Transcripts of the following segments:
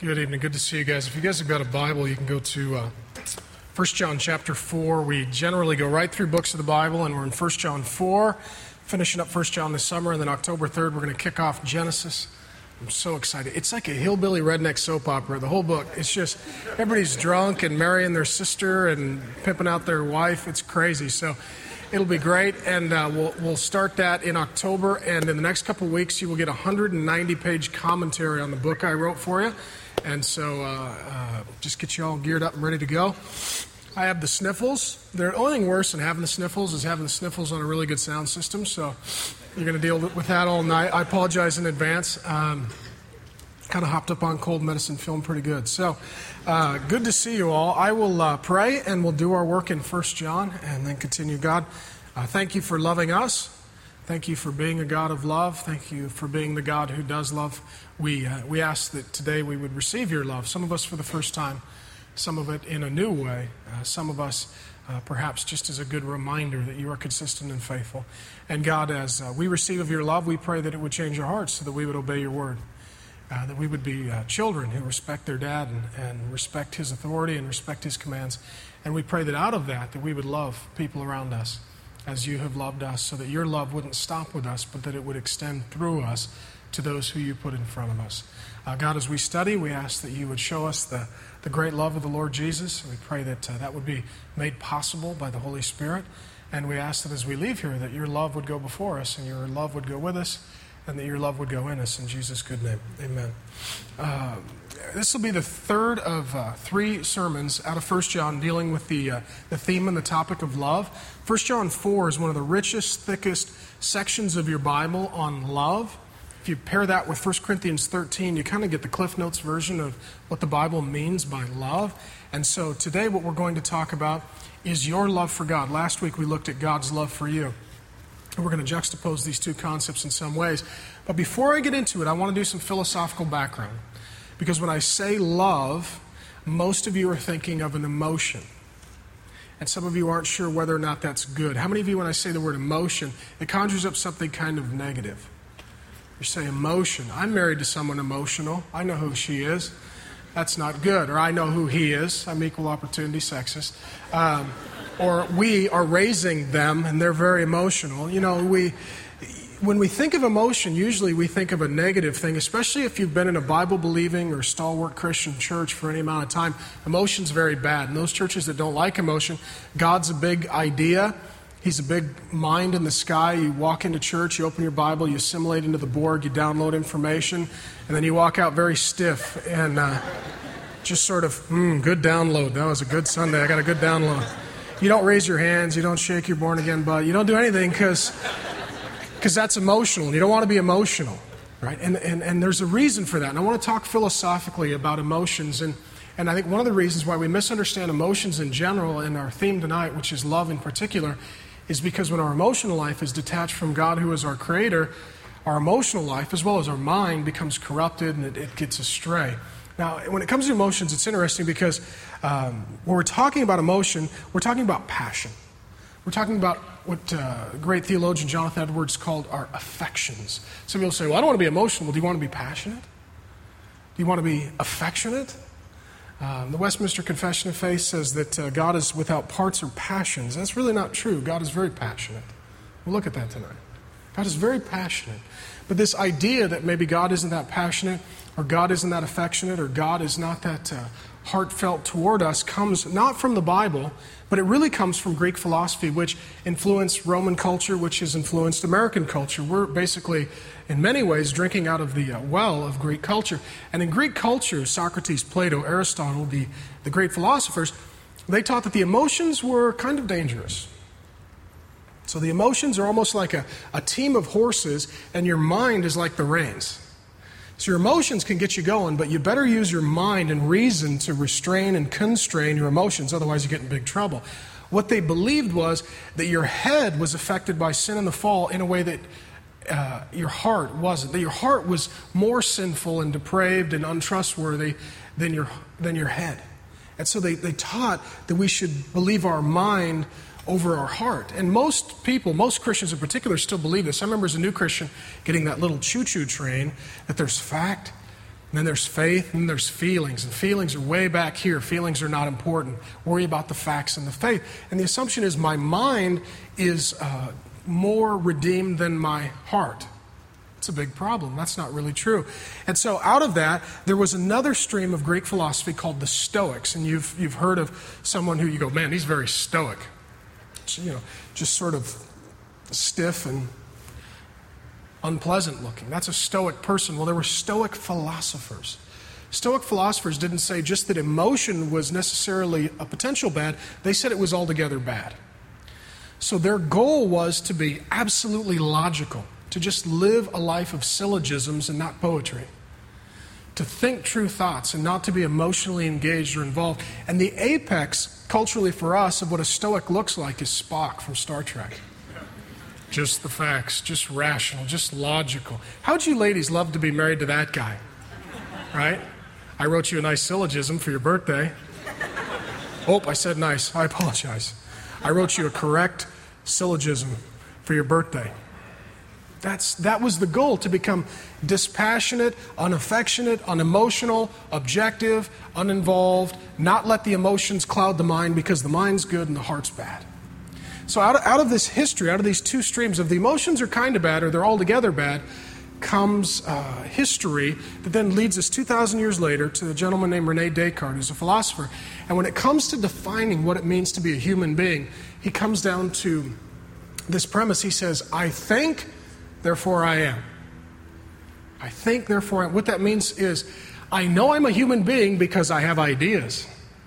Good evening. Good to see you guys. If you guys have got a Bible, you can go to 1 John chapter 4. We generally go right through books of the Bible, and we're in 1 John 4, finishing up 1 John this summer, and then October 3rd, we're going to kick off Genesis. I'm so excited. It's like a hillbilly redneck soap opera, the whole book. It's just, everybody's drunk and marrying their sister and pimping out their wife. It's crazy. So it'll be great, and we'll start that in October, and in the next couple of weeks, you will get a 190-page commentary on the book I wrote for you. And so just get you all geared up and ready to go. I have the sniffles. The only thing worse than having the sniffles is having the sniffles on a really good sound system. So you're going to deal with that all night. I apologize in advance. Kind of hopped up on cold medicine, feeling pretty good. So good to see you all. I will pray and we'll do our work in 1 John and then continue. God, thank you for loving us. Thank you for being a God of love. Thank you for being the God who does love. We ask that today we would receive your love, some of us for the first time, some of it in a new way, some of us perhaps just as a good reminder that you are consistent and faithful. And God, as we receive of your love, we pray that it would change our hearts so that we would obey your word, that we would be children who respect their dad and respect his authority and respect his commands. And we pray that out of that we would love people around us as you have loved us, so that your love wouldn't stop with us, but that it would extend through us to those who you put in front of us. God, as we study, we ask that you would show us the great love of the Lord Jesus. We pray that that would be made possible by the Holy Spirit. And we ask that as we leave here, that your love would go before us, and your love would go with us, and that your love would go in us. In Jesus' good name, amen. This will be the third of three sermons out of 1 John dealing with the theme and the topic of love. 1 John 4 is one of the richest, thickest sections of your Bible on love. If you pair that with 1 Corinthians 13, you kind of get the Cliff Notes version of what the Bible means by love. And so today what we're going to talk about is your love for God. Last week we looked at God's love for you. And we're going to juxtapose these two concepts in some ways. But before I get into it, I want to do some philosophical background. Because when I say love, most of you are thinking of an emotion. And some of you aren't sure whether or not that's good. How many of you, when I say the word emotion, it conjures up something kind of negative? You say emotion. I'm married to someone emotional. I know who she is. That's not good. Or I know who he is. I'm equal opportunity sexist. Or we are raising them and they're very emotional. You know, when we think of emotion, usually we think of a negative thing, especially if you've been in a Bible-believing or stalwart Christian church for any amount of time. Emotion's very bad. And those churches that don't like emotion, God's a big idea. He's a big mind in the sky. You walk into church, you open your Bible, you assimilate into the Borg, you download information, and then you walk out very stiff and just sort of, good download. That was a good Sunday. I got a good download. You don't raise your hands. You don't shake your born-again butt. You don't do anything because that's emotional. You don't want to be emotional, right? And there's a reason for that. And I want to talk philosophically about emotions. And I think one of the reasons why we misunderstand emotions in general and our theme tonight, which is love in particular, is because when our emotional life is detached from God, who is our creator, our emotional life, as well as our mind, becomes corrupted and it gets astray. Now, when it comes to emotions, it's interesting because when we're talking about emotion, we're talking about passion. We're talking about what great theologian Jonathan Edwards called our affections. Some people say, well, I don't want to be emotional. Well, do you want to be passionate? Do you want to be affectionate? The Westminster Confession of Faith says that God is without parts or passions. That's really not true. God is very passionate. We'll look at that tonight. God is very passionate. But this idea that maybe God isn't that passionate, or God isn't that affectionate, or God is not that heartfelt toward us comes not from the Bible, but it really comes from Greek philosophy, which influenced Roman culture, which has influenced American culture. We're basically, in many ways, drinking out of the well of Greek culture. And in Greek culture, Socrates, Plato, Aristotle, the great philosophers, they taught that the emotions were kind of dangerous. So the emotions are almost like a team of horses, and your mind is like the reins. So your emotions can get you going, but you better use your mind and reason to restrain and constrain your emotions, otherwise you get in big trouble. What they believed was that your head was affected by sin and the fall in a way that your heart wasn't. That your heart was more sinful and depraved and untrustworthy than your head. And so they taught that we should believe our mind over our heart. And most people, most Christians in particular, still believe this. I remember as a new Christian getting that little choo-choo train that there's fact, And then there's faith, and then there's feelings. And feelings are way back here. Feelings are not important. Worry about the facts and the faith. And the assumption is my mind is more redeemed than my heart. It's a big problem. That's not really true. And so out of that, there was another stream of Greek philosophy called the Stoics. And you've heard of someone who you go, man, he's very stoic. Just sort of stiff and unpleasant looking. That's a Stoic person. Well, there were Stoic philosophers. Stoic philosophers didn't say just that emotion was necessarily a potential bad. They said it was altogether bad. So their goal was to be absolutely logical, to just live a life of syllogisms and not poetry, to think true thoughts and not to be emotionally engaged or involved. And the apex, culturally for us, of what a Stoic looks like is Spock from Star Trek. Just the facts, just rational, just logical. How'd you ladies love to be married to that guy? Right? I wrote you a nice syllogism for your birthday. Oh, I said nice. I apologize. I wrote you a correct syllogism for your birthday. That was the goal, to become dispassionate, unaffectionate, unemotional, objective, uninvolved, not let the emotions cloud the mind because the mind's good and the heart's bad. So out of this history, out of these two streams of the emotions are kind of bad or they're altogether bad, comes history that then leads us 2,000 years later to a gentleman named René Descartes, who's a philosopher. And when it comes to defining what it means to be a human being, he comes down to this premise. He says, I think, therefore I am. I think, therefore I am. What that means is, I know I'm a human being because I have ideas.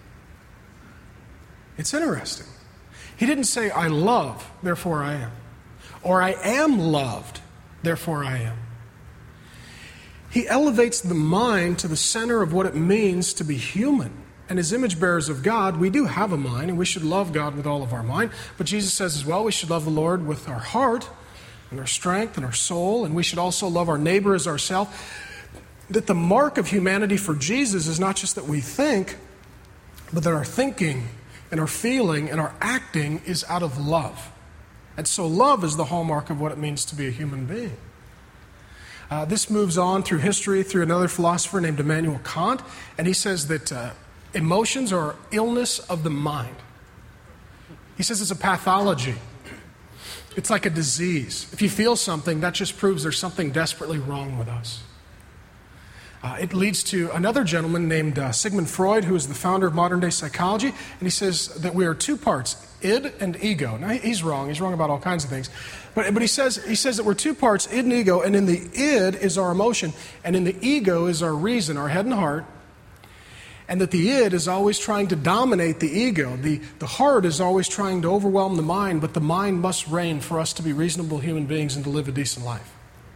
It's interesting. He didn't say, I love, therefore I am. Or I am loved, therefore I am. He elevates the mind to the center of what it means to be human. And as image bearers of God, we do have a mind, and we should love God with all of our mind. But Jesus says as well, we should love the Lord with our heart and our strength and our soul, and we should also love our neighbor as ourselves. That the mark of humanity for Jesus is not just that we think, but that our thinking and our feeling and our acting is out of love. And so love is the hallmark of what it means to be a human being. This moves on through history, through another philosopher named Immanuel Kant, and he says that emotions are illness of the mind. He says it's a pathology. It's like a disease. If you feel something, that just proves there's something desperately wrong with us. It leads to another gentleman named Sigmund Freud, who is the founder of modern-day psychology, and he says that we are two parts, id and ego. Now, he's wrong. He's wrong about all kinds of things. But he says that we're two parts, id and ego, and in the id is our emotion, and in the ego is our reason, our head and heart, and that the id is always trying to dominate the ego. The heart is always trying to overwhelm the mind, but the mind must reign for us to be reasonable human beings and to live a decent life.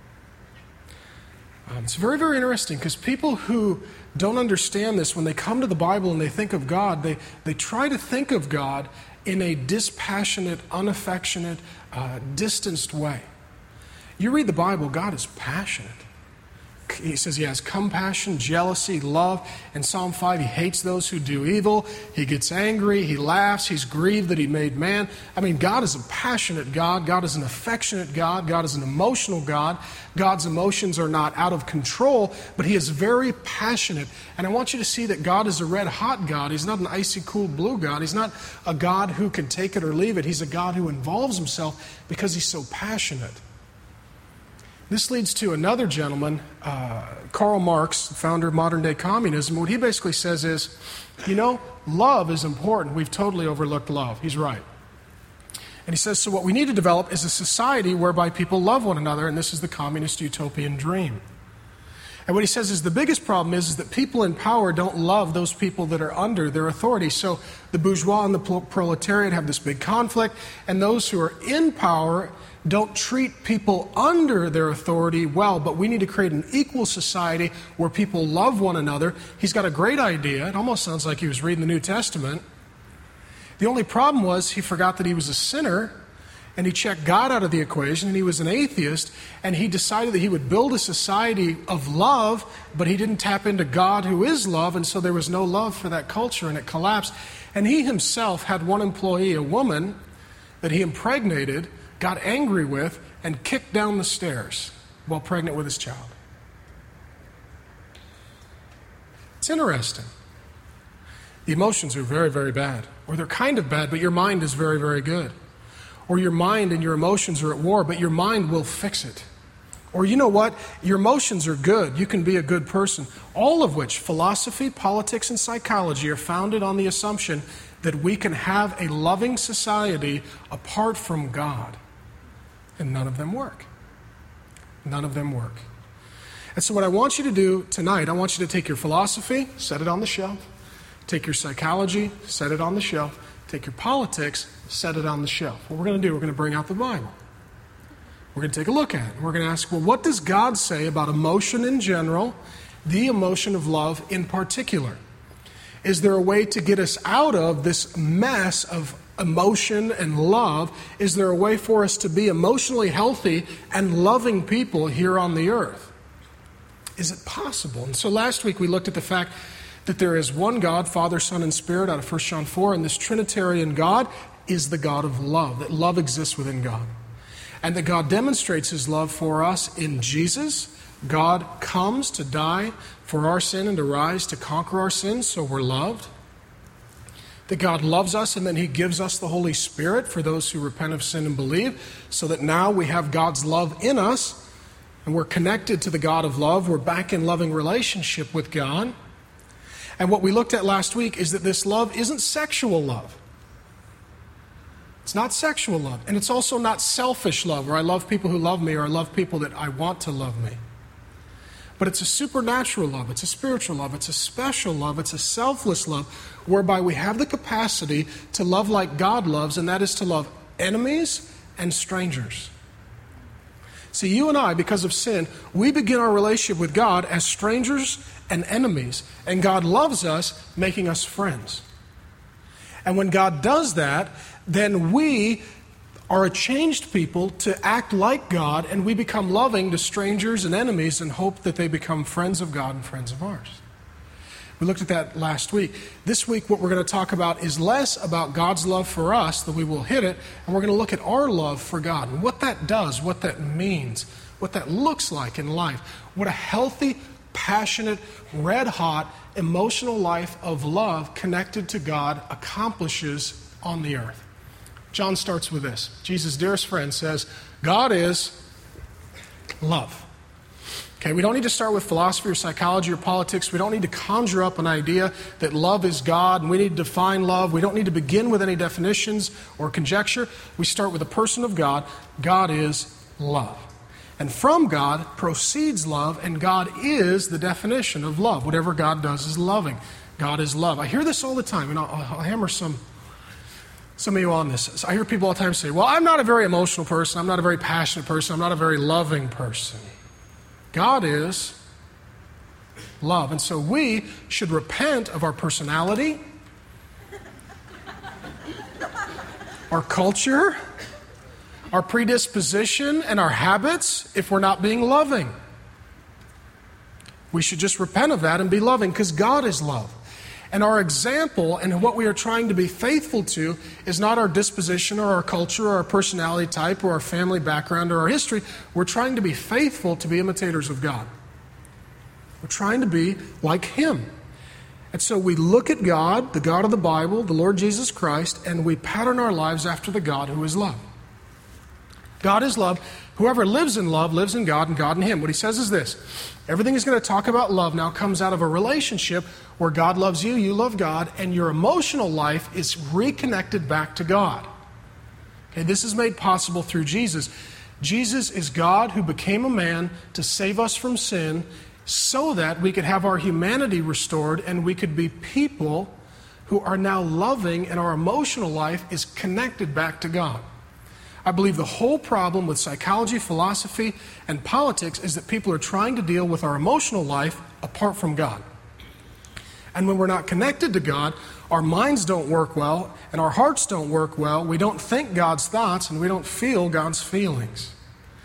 It's very, very interesting because people who don't understand this, when they come to the Bible and they think of God, they try to think of God in a dispassionate, unaffectionate, distanced way. You read the Bible, God is passionate. He says he has compassion, jealousy, love. In Psalm 5, he hates those who do evil. He gets angry. He laughs. He's grieved that he made man. I mean, God is a passionate God. God is an affectionate God. God is an emotional God. God's emotions are not out of control, but he is very passionate. And I want you to see that God is a red-hot God. He's not an icy, cool blue God. He's not a God who can take it or leave it. He's a God who involves himself because he's so passionate. This leads to another gentleman, Karl Marx, founder of modern-day communism. What he basically says is, love is important. We've totally overlooked love. He's right. And he says, so what we need to develop is a society whereby people love one another, and this is the communist utopian dream. And what he says is the biggest problem is that people in power don't love those people that are under their authority. So the bourgeois and the proletariat have this big conflict, and those who are in power don't treat people under their authority well, but we need to create an equal society where people love one another. He's got a great idea. It almost sounds like he was reading the New Testament. The only problem was he forgot that he was a sinner, and he checked God out of the equation, and he was an atheist, and he decided that he would build a society of love, but he didn't tap into God who is love, and so there was no love for that culture, and it collapsed. And he himself had one employee, a woman, that he impregnated, got angry with, and kicked down the stairs while pregnant with his child. It's interesting. The emotions are very, very bad. Or they're kind of bad, but your mind is very, very good. Or your mind and your emotions are at war, but your mind will fix it. Or you know what? Your emotions are good. You can be a good person. All of which, philosophy, politics, and psychology are founded on the assumption that we can have a loving society apart from God. And none of them work. None of them work. And so what I want you to do tonight, I want you to take your philosophy, set it on the shelf. Take your psychology, set it on the shelf. Take your politics, set it on the shelf. What we're going to do, we're going to bring out the Bible. We're going to take a look at it. We're going to ask, well, what does God say about emotion in general, the emotion of love in particular? Is there a way to get us out of this mess of emotion and love? Is there a way for us to be emotionally healthy and loving people here on the earth? Is it possible? And so last week we looked at the fact that there is one God, Father, Son, and Spirit out of 1 John 4, and this Trinitarian God is the God of love, that love exists within God. And that God demonstrates His love for us in Jesus. God comes to die for our sin and to rise to conquer our sins, so we're loved. That God loves us and then He gives us the Holy Spirit for those who repent of sin and believe, so that now we have God's love in us and we're connected to the God of love. We're back in loving relationship with God. And what we looked at last week is that this love isn't sexual love. It's not sexual love. And it's also not selfish love, where I love people who love me or I love people that I want to love me. But it's a supernatural love. It's a spiritual love. It's a special love. It's a selfless love, whereby we have the capacity to love like God loves, and that is to love enemies and strangers. See, you and I, because of sin, we begin our relationship with God as strangers and enemies. And God loves us, making us friends. And when God does that, then we are a changed people to act like God, and we become loving to strangers and enemies and hope that they become friends of God and friends of ours. We looked at that last week. This week, what we're going to talk about is less about God's love for us, though we will hit it, and we're going to look at our love for God and what that does, what that means, what that looks like in life, what a healthy, passionate, red-hot, emotional life of love connected to God accomplishes on the earth. John starts with this. Jesus' dearest friend says, God is love. Okay, we don't need to start with philosophy or psychology or politics. We don't need to conjure up an idea that love is God and we need to define love. We don't need to begin with any definitions or conjecture. We start with the person of God. God is love. And from God proceeds love, and God is the definition of love. Whatever God does is loving. God is love. I hear this all the time, and I'll hammer some of you on this. So I hear people all the time say, well, I'm not a very emotional person. I'm not a very passionate person. I'm not a very loving person. God is love. And so we should repent of our personality, our culture, our predisposition, and our habits if we're not being loving. We should just repent of that and be loving, because God is love. And our example and what we are trying to be faithful to is not our disposition or our culture or our personality type or our family background or our history. We're trying to be faithful to be imitators of God. We're trying to be like Him. And so we look at God, the God of the Bible, the Lord Jesus Christ, and we pattern our lives after the God who is love. God is love. Whoever lives in love lives in God and God in Him. What He says is this. Everything He's going to talk about love now comes out of a relationship where God loves you, you love God, and your emotional life is reconnected back to God. Okay, this is made possible through Jesus. Jesus is God who became a man to save us from sin so that we could have our humanity restored and we could be people who are now loving, and our emotional life is connected back to God. I believe the whole problem with psychology, philosophy, and politics is that people are trying to deal with our emotional life apart from God. And when we're not connected to God, our minds don't work well, and our hearts don't work well. We don't think God's thoughts, and we don't feel God's feelings.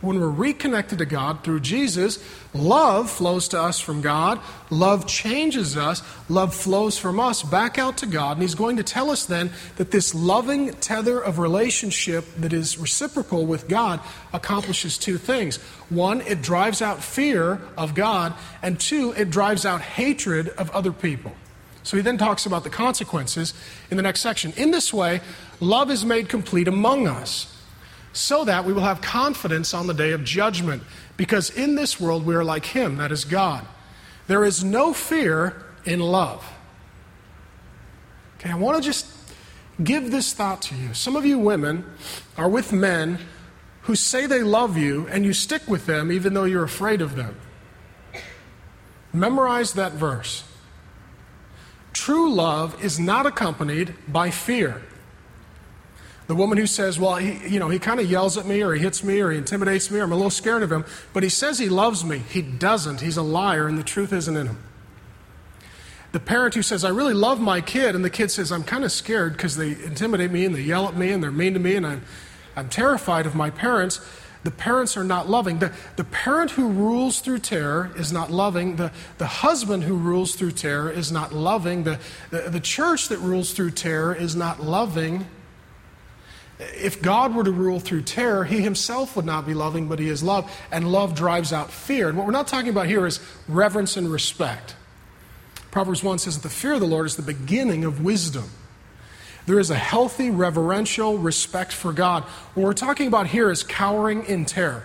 When we're reconnected to God through Jesus, love flows to us from God. Love changes us. Love flows from us back out to God. And he's going to tell us then that this loving tether of relationship that is reciprocal with God accomplishes two things. One, it drives out fear of God. And two, it drives out hatred of other people. So he then talks about the consequences in the next section. In this way, love is made complete among us, so that we will have confidence on the day of judgment. Because in this world we are like him, that is God. There is no fear in love. Okay, I want to just give this thought to you. Some of you women are with men who say they love you, and you stick with them even though you're afraid of them. Memorize that verse. True love is not accompanied by fear. The woman who says, well, he kind of yells at me, or he hits me, or he intimidates me, or I'm a little scared of him, but he says he loves me. He doesn't. He's a liar, and the truth isn't in him. The parent who says, I really love my kid, and the kid says, I'm kind of scared because they intimidate me, and they yell at me, and they're mean to me, and I'm terrified of my parents. The parents are not loving. The parent who rules through terror is not loving. The husband who rules through terror is not loving. The church that rules through terror is not loving. If God were to rule through terror, he himself would not be loving, but he is love, and love drives out fear. And what we're not talking about here is reverence and respect. Proverbs 1 says that the fear of the Lord is the beginning of wisdom. There is a healthy, reverential respect for God. What we're talking about here is cowering in terror.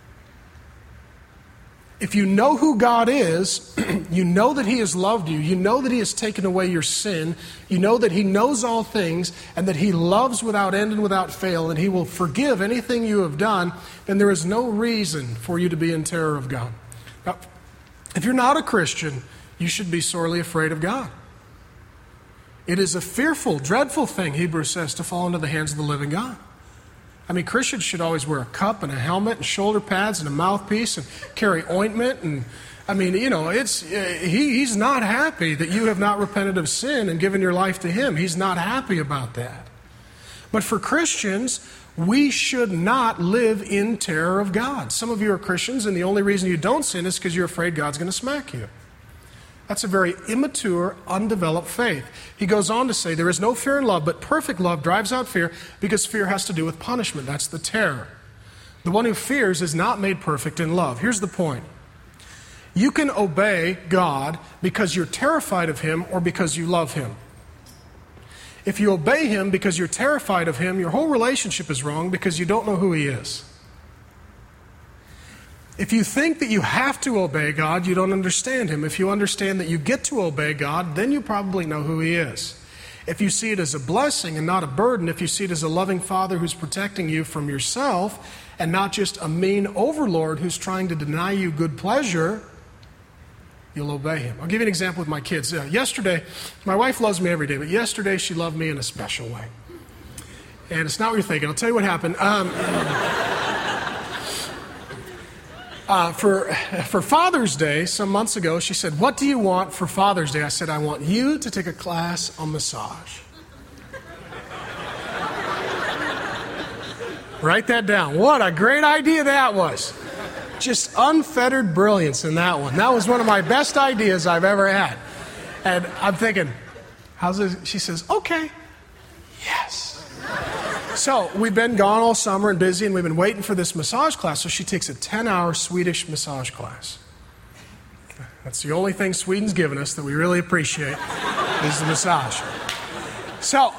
If you know who God is, you know that he has loved you, you know that he has taken away your sin, you know that he knows all things, and that he loves without end and without fail, and he will forgive anything you have done, then there is no reason for you to be in terror of God. Now, if you're not a Christian, you should be sorely afraid of God. It is a fearful, dreadful thing, Hebrews says, to fall into the hands of the living God. I mean, Christians should always wear a cup and a helmet and shoulder pads and a mouthpiece and carry ointment. And I mean, he's not happy that you have not repented of sin and given your life to him. He's not happy about that. But for Christians, we should not live in terror of God. Some of you are Christians, and the only reason you don't sin is because you're afraid God's going to smack you. That's a very immature, undeveloped faith. He goes on to say, there is no fear in love, but perfect love drives out fear, because fear has to do with punishment. That's the terror. The one who fears is not made perfect in love. Here's the point. You can obey God because you're terrified of him or because you love him. If you obey him because you're terrified of him, your whole relationship is wrong because you don't know who he is. If you think that you have to obey God, you don't understand him. If you understand that you get to obey God, then you probably know who he is. If you see it as a blessing and not a burden, if you see it as a loving father who's protecting you from yourself and not just a mean overlord who's trying to deny you good pleasure, you'll obey him. I'll give you an example with my kids. Yesterday, my wife loves me every day, but yesterday she loved me in a special way. And it's not what you're thinking. I'll tell you what happened. For Father's Day, some months ago, she said, what do you want for Father's Day? I said, I want you to take a class on massage. Write that down. What a great idea that was. Just unfettered brilliance in that one. That was one of my best ideas I've ever had. And I'm thinking, how's this? She says, okay. Yes. So we've been gone all summer and busy, and we've been waiting for this massage class. So she takes a 10-hour Swedish massage class. That's the only thing Sweden's given us that we really appreciate is the massage. So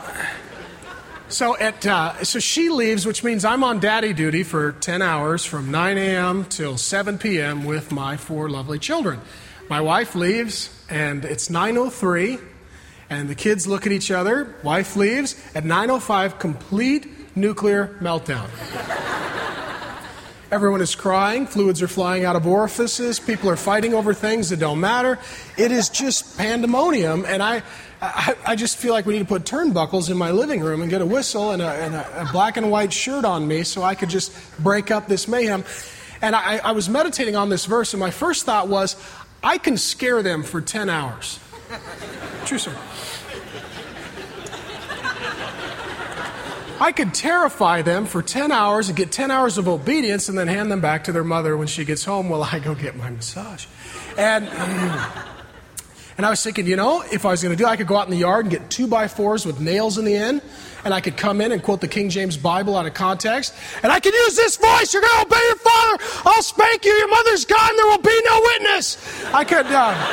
she leaves, which means I'm on daddy duty for 10 hours from 9 a.m. till 7 p.m. with my 4 lovely children. My wife leaves, and it's 9:03. And the kids look at each other, wife leaves, at 9:05, complete nuclear meltdown. Everyone is crying, fluids are flying out of orifices, people are fighting over things that don't matter. It is just pandemonium, and I just feel like we need to put turnbuckles in my living room and get a whistle and a black and white shirt on me so I could just break up this mayhem. And I was meditating on this verse, and my first thought was, I can scare them for 10 hours. True, sir. I could terrify them for 10 hours and get 10 hours of obedience and then hand them back to their mother when she gets home while I go get my massage. And I was thinking, if I was going to do it, I could go out in the yard and get 2x4s with nails in the end, and I could come in and quote the King James Bible out of context, and I could use this voice: "You're going to obey your father. I'll spank you. Your mother's gone. There will be no witness." I could.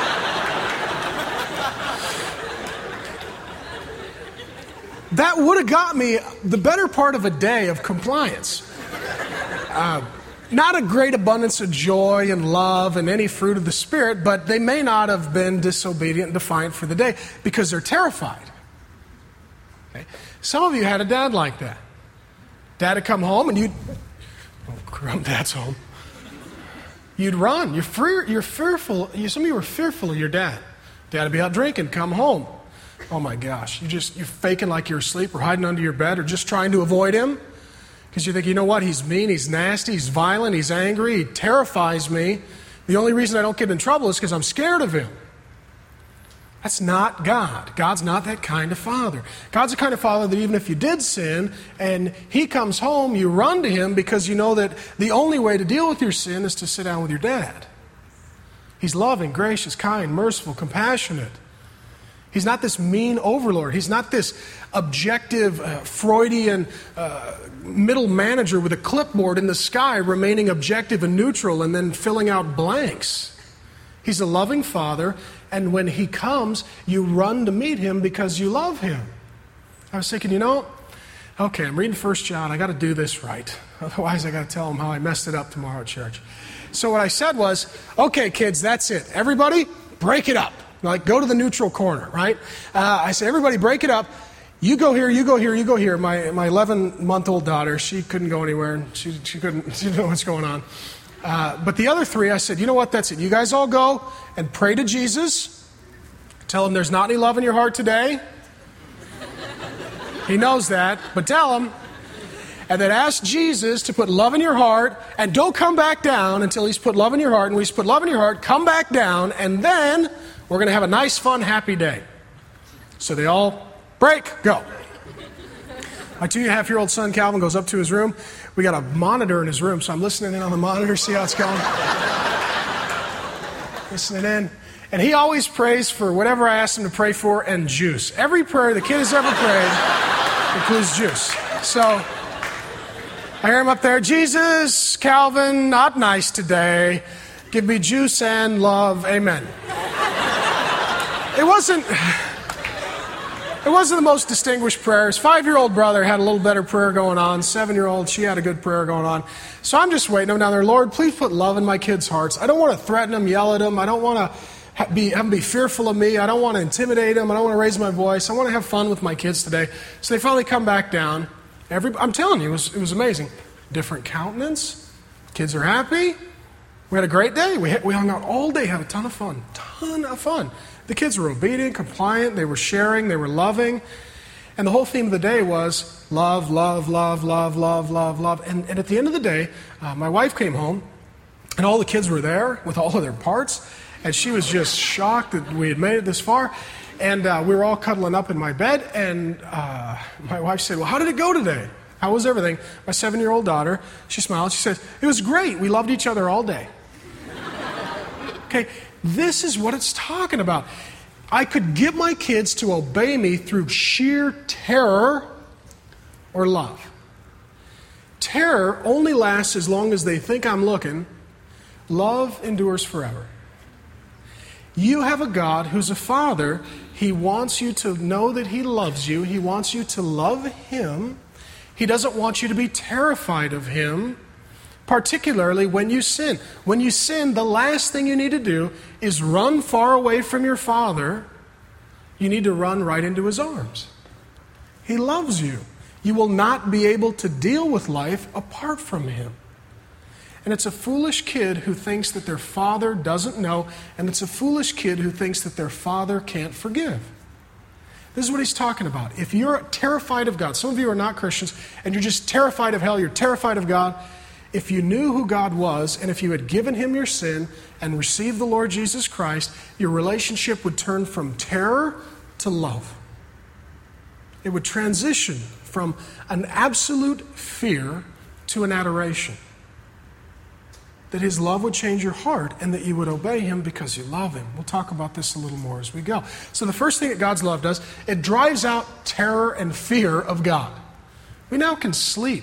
That would have got me the better part of a day of compliance. Not a great abundance of joy and love and any fruit of the Spirit, but they may not have been disobedient and defiant for the day because they're terrified. Okay? Some of you had a dad like that. Dad would come home and Dad's home. You'd run. You're fearful. Some of you were fearful of your dad. Dad would be out drinking, come home. Oh my gosh. You're faking like you're asleep or hiding under your bed or just trying to avoid him. Because you think, you know what, he's mean, he's nasty, he's violent, he's angry, he terrifies me. The only reason I don't get in trouble is because I'm scared of him. That's not God. God's not that kind of father. God's the kind of father that even if you did sin and he comes home, you run to him because you know that the only way to deal with your sin is to sit down with your dad. He's loving, gracious, kind, merciful, compassionate. He's not this mean overlord. He's not this objective, Freudian middle manager with a clipboard in the sky remaining objective and neutral and then filling out blanks. He's a loving father, and when he comes, you run to meet him because you love him. I was thinking, okay, I'm reading 1 John. I got to do this right. Otherwise, I got to tell him how I messed it up tomorrow at church. So what I said was, okay, kids, that's it. Everybody, break it up. Like, go to the neutral corner, right? I said, everybody break it up. You go here, you go here, you go here. My 11-month-old daughter, she couldn't go anywhere. She didn't know what's going on. But the other three, I said, you know what, that's it. You guys all go and pray to Jesus. Tell him there's not any love in your heart today. He knows that, but tell him. And then ask Jesus to put love in your heart, and don't come back down until he's put love in your heart. And when he's put love in your heart, come back down, and then we're going to have a nice, fun, happy day. So they all break, go. My 2.5-year-old son, Calvin, goes up to his room. We got a monitor in his room, so I'm listening in on the monitor, see how it's going. Listening in. And he always prays for whatever I ask him to pray for and juice. Every prayer the kid has ever prayed includes juice. So I hear him up there, Jesus, Calvin, not nice today. Give me juice and love. Amen. It wasn't the most distinguished prayer. His 5-year-old brother had a little better prayer going on. 7-year-old, she had a good prayer going on. So I'm just waiting. I'm down there, Lord, please put love in my kids' hearts. I don't want to threaten them, yell at them. I don't want to have them be fearful of me. I don't want to intimidate them. I don't want to raise my voice. I want to have fun with my kids today. So they finally come back down. I'm telling you, it was amazing. Different countenance. Kids are happy. We had a great day. We hung out all day, had a ton of fun. The kids were obedient, compliant, they were sharing, they were loving. And the whole theme of the day was love, love, love, love, love, love, love. And at the end of the day, my wife came home, and all the kids were there with all of their parts. And she was just shocked that we had made it this far. And we were all cuddling up in my bed. And my wife said, well, how did it go today? How was everything? My 7-year-old daughter, she smiled. She said, it was great. We loved each other all day. Okay. This is what it's talking about. I could get my kids to obey me through sheer terror or love. Terror only lasts as long as they think I'm looking. Love endures forever. You have a God who's a father. He wants you to know that he loves you. He wants you to love him. He doesn't want you to be terrified of him. Particularly when you sin. When you sin, the last thing you need to do is run far away from your Father. You need to run right into his arms. He loves you. You will not be able to deal with life apart from him. And it's a foolish kid who thinks that their father doesn't know, and it's a foolish kid who thinks that their father can't forgive. This is what he's talking about. If you're terrified of God, some of you are not Christians, and you're just terrified of hell, you're terrified of God. If you knew who God was, and if you had given him your sin and received the Lord Jesus Christ, your relationship would turn from terror to love. It would transition from an absolute fear to an adoration. That his love would change your heart and that you would obey him because you love him. We'll talk about this a little more as we go. So the first thing that God's love does, it drives out terror and fear of God. We now can sleep.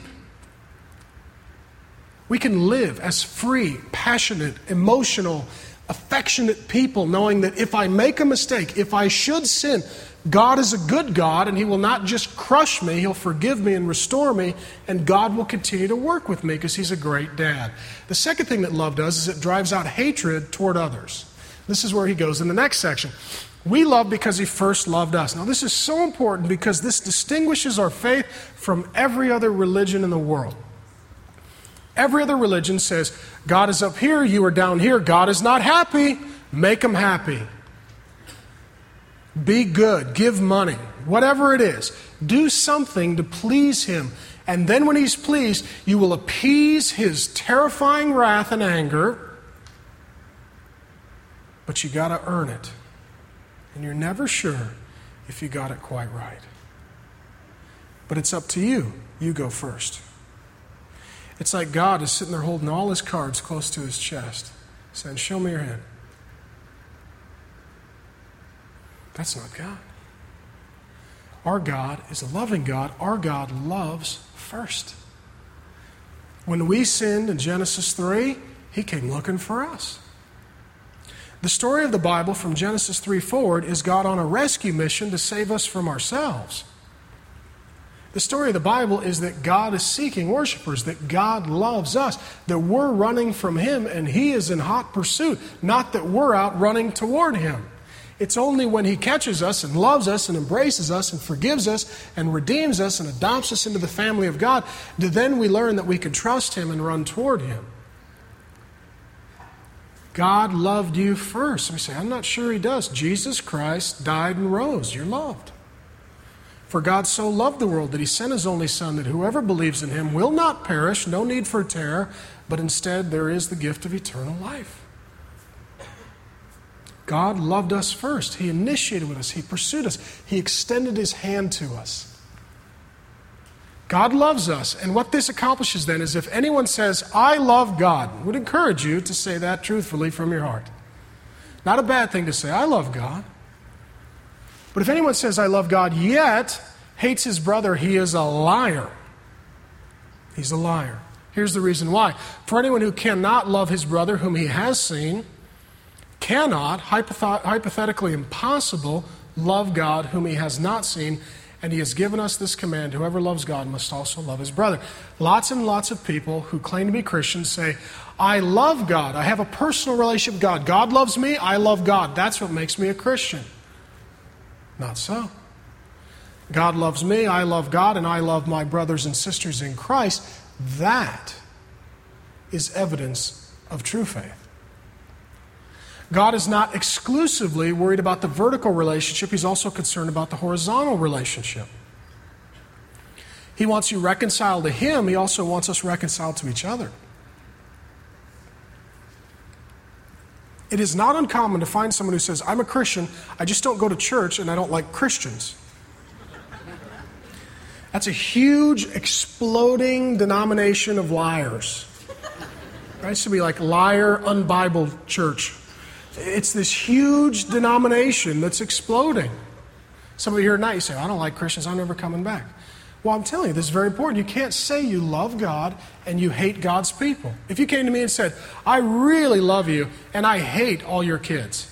We can live as free, passionate, emotional, affectionate people, knowing that if I make a mistake, if I should sin, God is a good God, and he will not just crush me, he'll forgive me and restore me, and God will continue to work with me because he's a great dad. The second thing that love does is it drives out hatred toward others. This is where he goes in the next section. We love because he first loved us. Now this is so important because this distinguishes our faith from every other religion in the world. Every other religion says, God is up here, you are down here, God is not happy, make him happy. Be good, give money, whatever it is. Do something to please him. And then when he's pleased, you will appease his terrifying wrath and anger. But you got to earn it. And you're never sure if you got it quite right. But it's up to you. You go first. It's like God is sitting there holding all his cards close to his chest, saying, show me your hand. That's not God. Our God is a loving God. Our God loves first. When we sinned in Genesis 3, he came looking for us. The story of the Bible from Genesis 3 forward is God on a rescue mission to save us from ourselves. The story of the Bible is that God is seeking worshipers, that God loves us, that we're running from him and he is in hot pursuit, not that we're out running toward him. It's only when he catches us and loves us and embraces us and forgives us and redeems us and adopts us into the family of God that then we learn that we can trust him and run toward him. God loved you first. We say, I'm not sure he does. Jesus Christ died and rose. You're loved. For God so loved the world that he sent his only Son, that whoever believes in him will not perish, no need for terror, but instead there is the gift of eternal life. God loved us first. He initiated with us. He pursued us. He extended his hand to us. God loves us. And what this accomplishes then is if anyone says, I love God, I would encourage you to say that truthfully from your heart. Not a bad thing to say, I love God. But if anyone says, I love God, yet hates his brother, he is a liar. He's a liar. Here's the reason why. For anyone who cannot love his brother whom he has seen, cannot, hypothetically impossible, love God whom he has not seen, and he has given us this command, whoever loves God must also love his brother. Lots and lots of people who claim to be Christians say, I love God, I have a personal relationship with God. God loves me, I love God. That's what makes me a Christian. Not so. God loves me, I love God, and I love my brothers and sisters in Christ. That is evidence of true faith. God is not exclusively worried about the vertical relationship. He's also concerned about the horizontal relationship. He wants you reconciled to him. He also wants us reconciled to each other. It is not uncommon to find someone who says, I'm a Christian, I just don't go to church and I don't like Christians. That's a huge, exploding denomination of liars. Right? It should be like liar, unbibled church. It's this huge denomination that's exploding. Some of you here tonight, you say, I don't like Christians, I'm never coming back. Well, I'm telling you, this is very important. You can't say you love God and you hate God's people. If you came to me and said, I really love you and I hate all your kids.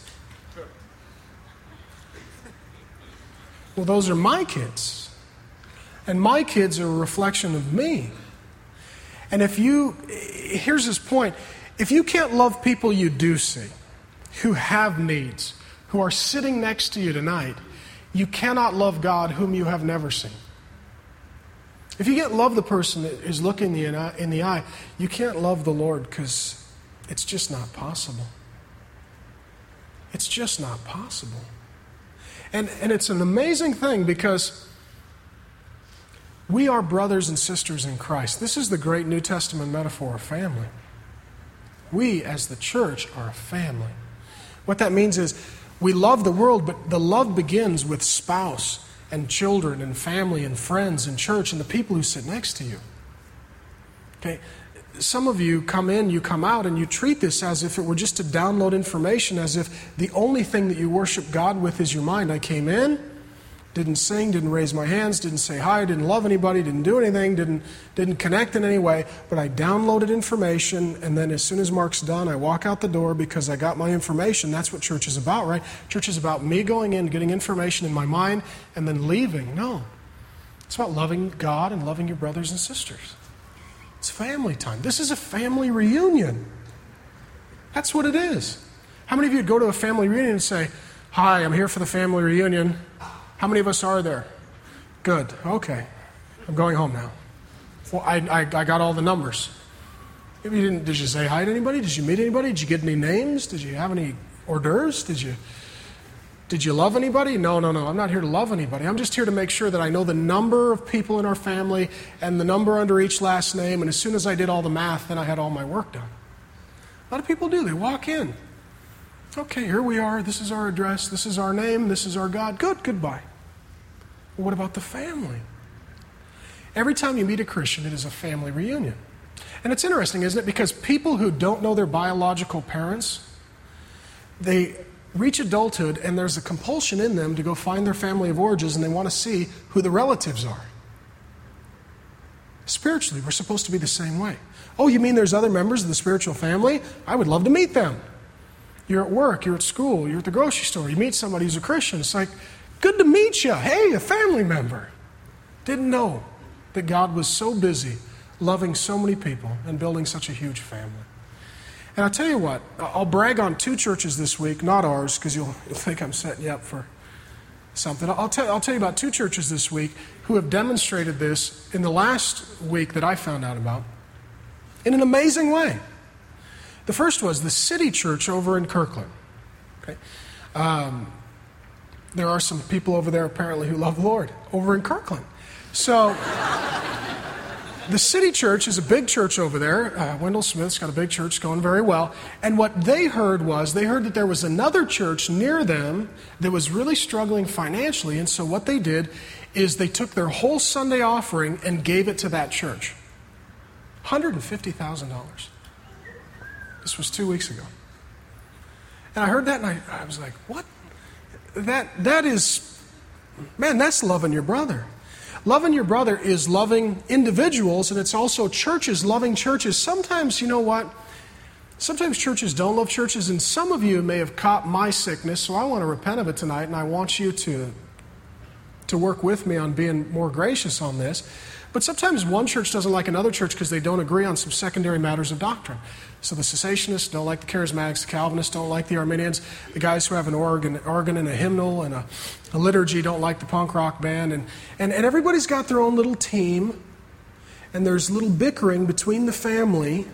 Well, those are my kids. And my kids are a reflection of me. And here's this point, if you can't love people you do see, who have needs, who are sitting next to you tonight, you cannot love God whom you have never seen. If you can't love the person that is looking in the eye, you can't love the Lord because it's just not possible. It's just not possible. And it's an amazing thing because we are brothers and sisters in Christ. This is the great New Testament metaphor of family. We, as the church, are a family. What that means is we love the world, but the love begins with spouse and children and family and friends and church and the people who sit next to you. Okay? Some of you come in, you come out, and you treat this as if it were just to download information, as if the only thing that you worship God with is your mind. I came in, didn't sing, didn't raise my hands, didn't say hi, didn't love anybody, didn't do anything, didn't connect in any way, but I downloaded information, and then as soon as Mark's done, I walk out the door because I got my information. That's what church is about, right? Church is about me going in, getting information in my mind, and then leaving. No. It's about loving God and loving your brothers and sisters. It's family time. This is a family reunion. That's what it is. How many of you would go to a family reunion and say, "Hi, I'm here for the family reunion"? How many of us are there? Good. Okay. I'm going home now. Well, I got all the numbers. If you didn't, did you say hi to anybody? Did you meet anybody? Did you get any names? Did you have any hors d'oeuvres? Did you love anybody? No. I'm not here to love anybody. I'm just here to make sure that I know the number of people in our family and the number under each last name. And as soon as I did all the math, then I had all my work done. A lot of people do. They walk in. Okay, here we are. This is our address. This is our name. This is our God. Good. Goodbye. Well, what about the family? Every time you meet a Christian, it is a family reunion. And it's interesting, isn't it? Because people who don't know their biological parents, they reach adulthood and there's a compulsion in them to go find their family of origins, and they want to see who the relatives are. Spiritually, we're supposed to be the same way. Oh, you mean there's other members of the spiritual family? I would love to meet them. You're at work, you're at school, you're at the grocery store, you meet somebody who's a Christian. It's like, good to meet you. Hey, a family member. Didn't know that God was so busy loving so many people and building such a huge family. And I'll tell you what, I'll brag on 2 churches this week, not ours, because you'll think I'm setting you up for something. I'll tell you about 2 churches this week who have demonstrated this in the last week that I found out about in an amazing way. The first was the City Church over in Kirkland. Okay. There are some people over there apparently who love the Lord over in Kirkland. So the City Church is a big church over there. Wendell Smith's got a big church going very well. And what they heard that there was another church near them that was really struggling financially. And so what they did is they took their whole Sunday offering and gave it to that church. $150,000. This was 2 weeks ago. And I heard that and I was like, what? That is, man, that's loving your brother. Loving your brother is loving individuals, and it's also churches loving churches. Sometimes, you know what? Sometimes churches don't love churches, and some of you may have caught my sickness, so I want to repent of it tonight, and I want you to work with me on being more gracious on this. But sometimes one church doesn't like another church because they don't agree on some secondary matters of doctrine. So the cessationists don't like the charismatics, the Calvinists don't like the Arminians, the guys who have an organ and a hymnal and a liturgy don't like the punk rock band. And everybody's got their own little team, and there's little bickering between the family.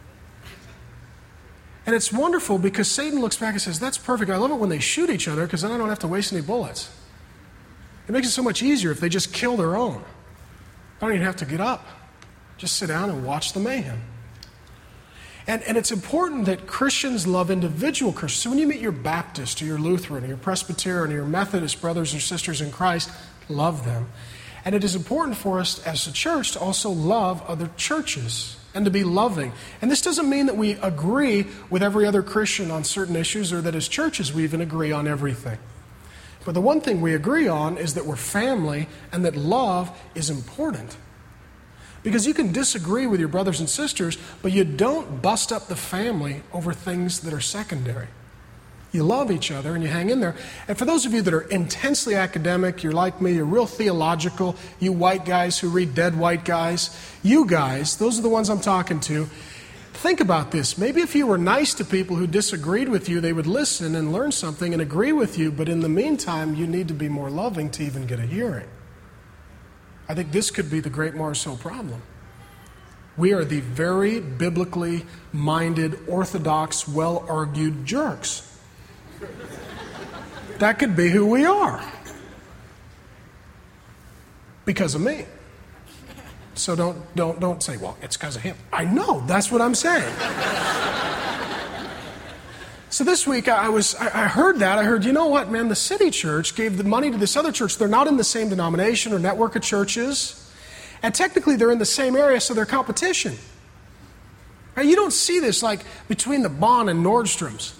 And it's wonderful because Satan looks back and says, that's perfect. I love it when they shoot each other because then I don't have to waste any bullets. It makes it so much easier if they just kill their own. I don't even have to get up. Just sit down and watch the mayhem. And it's important that Christians love individual Christians. So when you meet your Baptist or your Lutheran or your Presbyterian or your Methodist brothers and sisters in Christ, love them. And it is important for us as a church to also love other churches and to be loving. And this doesn't mean that we agree with every other Christian on certain issues or that as churches we even agree on everything. But the one thing we agree on is that we're family and that love is important. Because you can disagree with your brothers and sisters, but you don't bust up the family over things that are secondary. You love each other and you hang in there. And for those of you that are intensely academic, you're like me, you're real theological, you white guys who read Dead White Guys, you guys, those are the ones I'm talking to. Think about this. Maybe if you were nice to people who disagreed with you, they would listen and learn something and agree with you. But in the meantime, you need to be more loving to even get a hearing. I think this could be the great Marceau problem. We are the very biblically minded, orthodox, well-argued jerks. That could be who we are. Because of me. So don't say, well, it's because of him. I know, that's what I'm saying. So this week I heard that. I heard, you know what, man, the city church gave the money to this other church. They're not in the same denomination or network of churches. And technically they're in the same area, so they're competition. Right? You don't see this like between the Bon and Nordstrom's.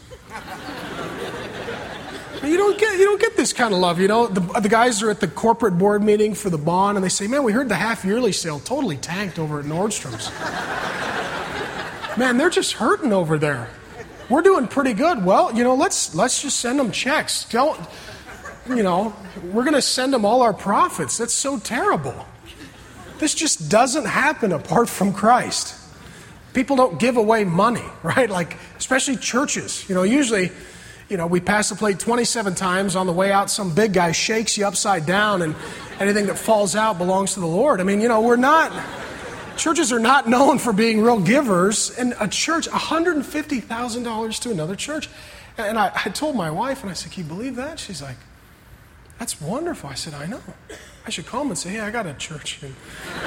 You don't get this kind of love. You know, the guys are at the corporate board meeting for the Bon, and they say, man, we heard the half-yearly sale totally tanked over at Nordstrom's. Man, they're just hurting over there. We're doing pretty good. Well, you know, let's just send them checks. We're going to send them all our profits. That's so terrible. This just doesn't happen apart from Christ. People don't give away money, right? Like, especially churches. You know, usually, we pass the plate 27 times. On the way out, some big guy shakes you upside down, and anything that falls out belongs to the Lord. I mean, churches are not known for being real givers. And a church, $150,000 to another church. And I told my wife, and I said, can you believe that? She's like, that's wonderful. I said, I know. I should call them and say, hey, I got a church. And,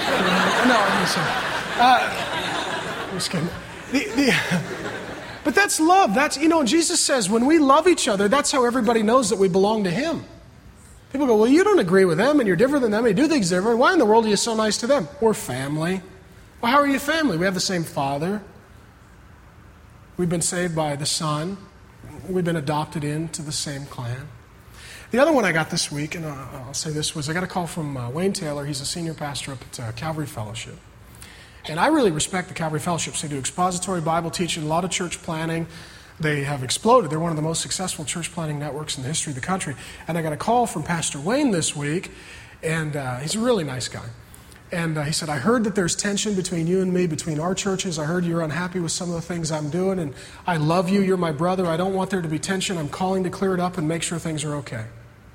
I'm just kidding. But that's love. Jesus says when we love each other, that's how everybody knows that we belong to Him. People go, well, you don't agree with them, and you're different than them, and you do things different. Why in the world are you so nice to them? We're family. Well, how are you family? We have the same Father. We've been saved by the Son. We've been adopted into the same clan. The other one I got this week, and I'll say this, was I got a call from Wayne Taylor. He's a senior pastor up at Calvary Fellowship. And I really respect the Calvary Fellowships. They do expository Bible teaching, a lot of church planning. They have exploded. They're one of the most successful church planting networks in the history of the country. And I got a call from Pastor Wayne this week, and he's a really nice guy. And he said, I heard that there's tension between you and me, between our churches. I heard you're unhappy with some of the things I'm doing, and I love you. You're my brother. I don't want there to be tension. I'm calling to clear it up and make sure things are okay.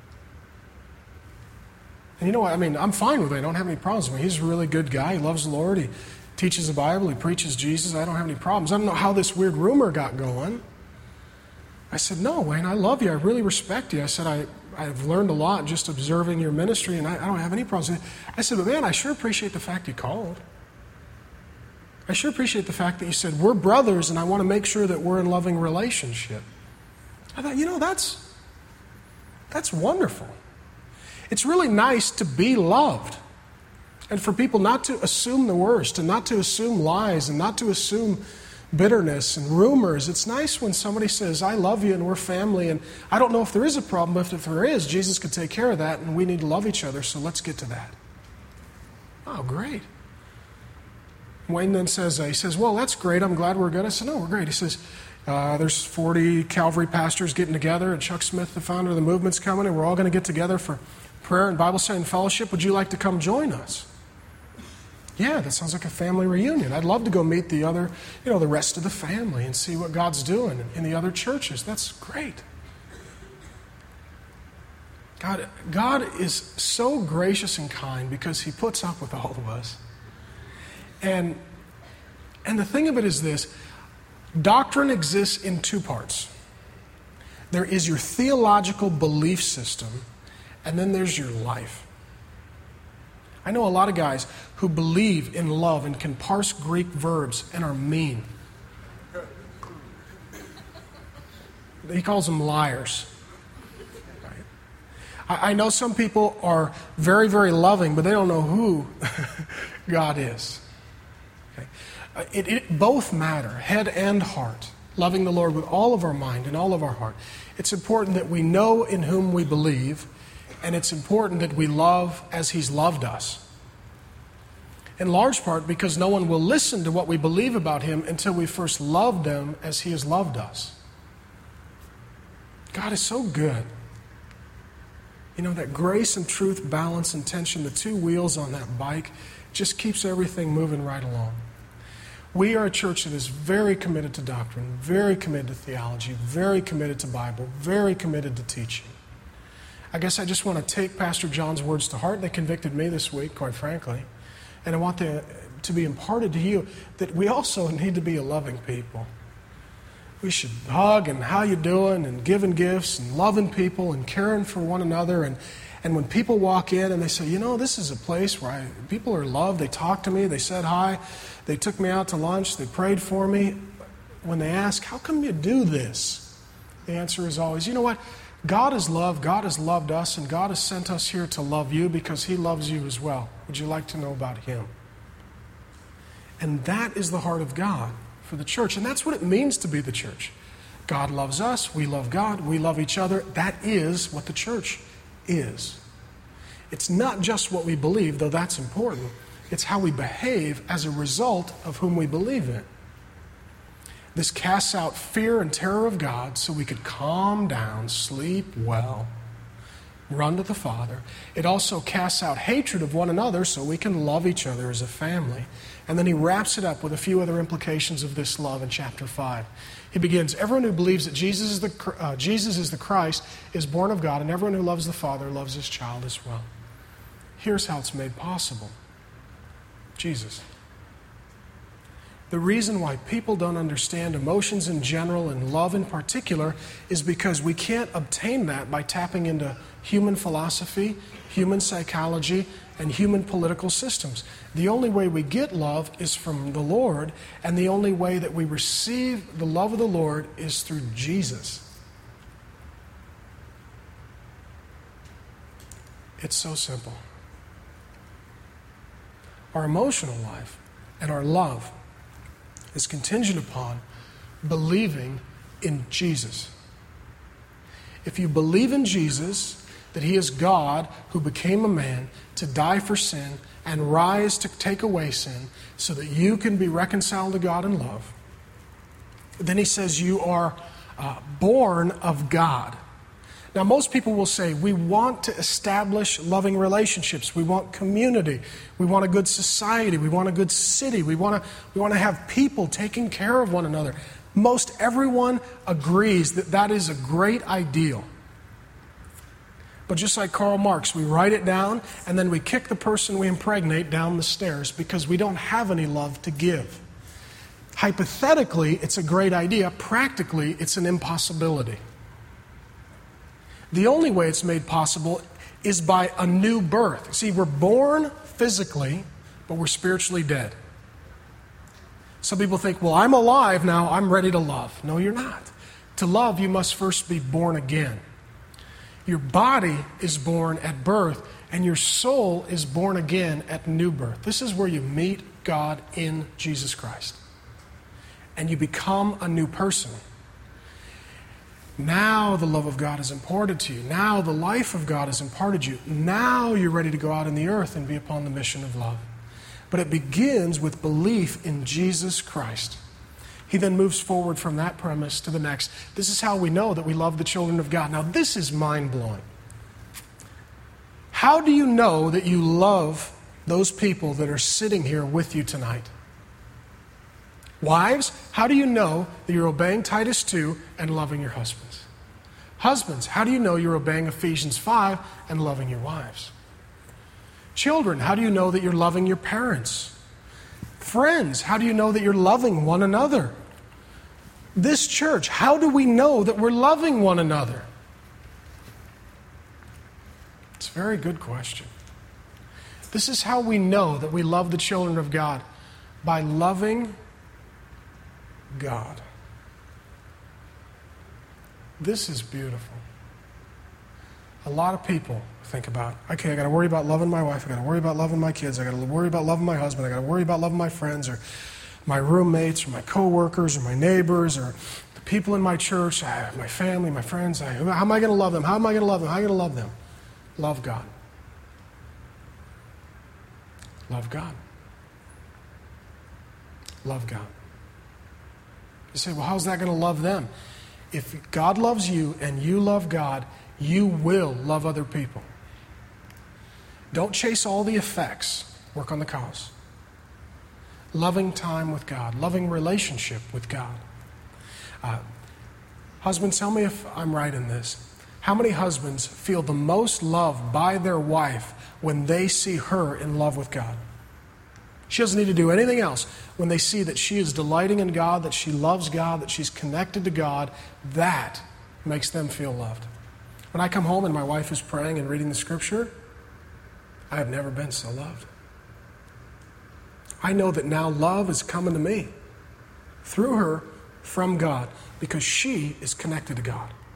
And you know what? I mean, I'm fine with it. I don't have any problems with him. He's a really good guy. He loves the Lord. He teaches the Bible. He preaches Jesus. I don't have any problems. I don't know how this weird rumor got going. I said, no, Wayne, I love you. I really respect you. I said, I've learned a lot just observing your ministry, and I don't have any problems. I said, but man, I sure appreciate the fact you called. I sure appreciate the fact that you said, we're brothers, and I want to make sure that we're in loving relationship. I thought, that's wonderful. It's really nice to be loved. And for people not to assume the worst, and not to assume lies, and not to assume bitterness and rumors. It's nice when somebody says, I love you and we're family, and I don't know if there is a problem, but if there is, Jesus could take care of that, and we need to love each other, so let's get to that. Oh, great. Wayne then says, well, that's great. I'm glad we're good. I said, no, we're great. He says, there's 40 Calvary pastors getting together, and Chuck Smith, the founder of the movement's coming, and we're all going to get together for prayer and Bible study and fellowship. Would you like to come join us? Yeah, that sounds like a family reunion. I'd love to go meet the other, the rest of the family and see what God's doing in the other churches. That's great. God is so gracious and kind because He puts up with all of us. And the thing of it is this, doctrine exists in two parts. There is your theological belief system, and then there's your life. I know a lot of guys who believe in love and can parse Greek verbs and are mean. He calls them liars. I know some people are very, very loving, but they don't know who God is. Okay? It both matter, head and heart. Loving the Lord with all of our mind and all of our heart. It's important that we know in whom we believe, and it's important that we love as He's loved us. In large part because no one will listen to what we believe about Him until we first loved Him as He has loved us. God is so good. That grace and truth, balance and tension, the two wheels on that bike, just keeps everything moving right along. We are a church that is very committed to doctrine, very committed to theology, very committed to Bible, very committed to teaching. I guess I just want to take Pastor John's words to heart. They convicted me this week, quite frankly. And I want them to be imparted to you that we also need to be a loving people. We should hug and how you doing and giving gifts and loving people and caring for one another. And when people walk in and they say, this is a place where people are loved. They talk to me. They said hi. They took me out to lunch. They prayed for me. When they ask, how come you do this? The answer is always, you know what? God is love, God has loved us, and God has sent us here to love you because He loves you as well. Would you like to know about Him? And that is the heart of God for the church, and that's what it means to be the church. God loves us, we love God, we love each other. That is what the church is. It's not just what we believe, though that's important. It's how we behave as a result of whom we believe in. This casts out fear and terror of God so we could calm down, sleep well, run to the Father. It also casts out hatred of one another so we can love each other as a family. And then he wraps it up with a few other implications of this love in chapter 5. He begins, everyone who believes that Jesus is the Christ is born of God, and everyone who loves the Father loves his child as well. Here's how it's made possible. Jesus. The reason why people don't understand emotions in general and love in particular is because we can't obtain that by tapping into human philosophy, human psychology, and human political systems. The only way we get love is from the Lord, and the only way that we receive the love of the Lord is through Jesus. It's so simple. Our emotional life and our love is contingent upon believing in Jesus. If you believe in Jesus, that He is God who became a man to die for sin and rise to take away sin so that you can be reconciled to God in love, then He says you are born of God. Now, most people will say, we want to establish loving relationships. We want community. We want a good society. We want a good city. We want to have people taking care of one another. Most everyone agrees that that is a great ideal. But just like Karl Marx, we write it down and then we kick the person we impregnate down the stairs because we don't have any love to give. Hypothetically, it's a great idea. Practically, it's an impossibility. The only way it's made possible is by a new birth. See, we're born physically, but we're spiritually dead. Some people think, well, I'm alive now, I'm ready to love. No, you're not. To love, you must first be born again. Your body is born at birth, and your soul is born again at new birth. This is where you meet God in Jesus Christ. And you become a new person. Now the love of God is imparted to you. Now the life of God is imparted to you. Now you're ready to go out in the earth and be upon the mission of love. But it begins with belief in Jesus Christ. He then moves forward from that premise to the next. This is how we know that we love the children of God. Now this is mind-blowing. How do you know that you love those people that are sitting here with you tonight? Wives, how do you know that you're obeying Titus 2 and loving your husbands? Husbands, how do you know you're obeying Ephesians 5 and loving your wives? Children, how do you know that you're loving your parents? Friends, how do you know that you're loving one another? This church, how do we know that we're loving one another? It's a very good question. This is how we know that we love the children of God, by loving God. This is beautiful. A lot of people think about, okay, I got to worry about loving my wife, I got to worry about loving my kids, I got to worry about loving my husband, I got to worry about loving my friends or my roommates or my coworkers or my neighbors or the people in my church, my family, my friends. How am I going to love them? How am I going to love them? How am I going to love them? Love God. Love God. Love God. You say, well, how's that going to love them? If God loves you and you love God, you will love other people. Don't chase all the effects. Work on the cause. Loving time with God. Loving relationship with God. Husbands, tell me if I'm right in this. How many husbands feel the most loved by their wife when they see her in love with God? She doesn't need to do anything else. When they see that she is delighting in God, that she loves God, that she's connected to God, that makes them feel loved. When I come home and my wife is praying and reading the Scripture, I have never been so loved. I know that now love is coming to me through her from God because she is connected to God.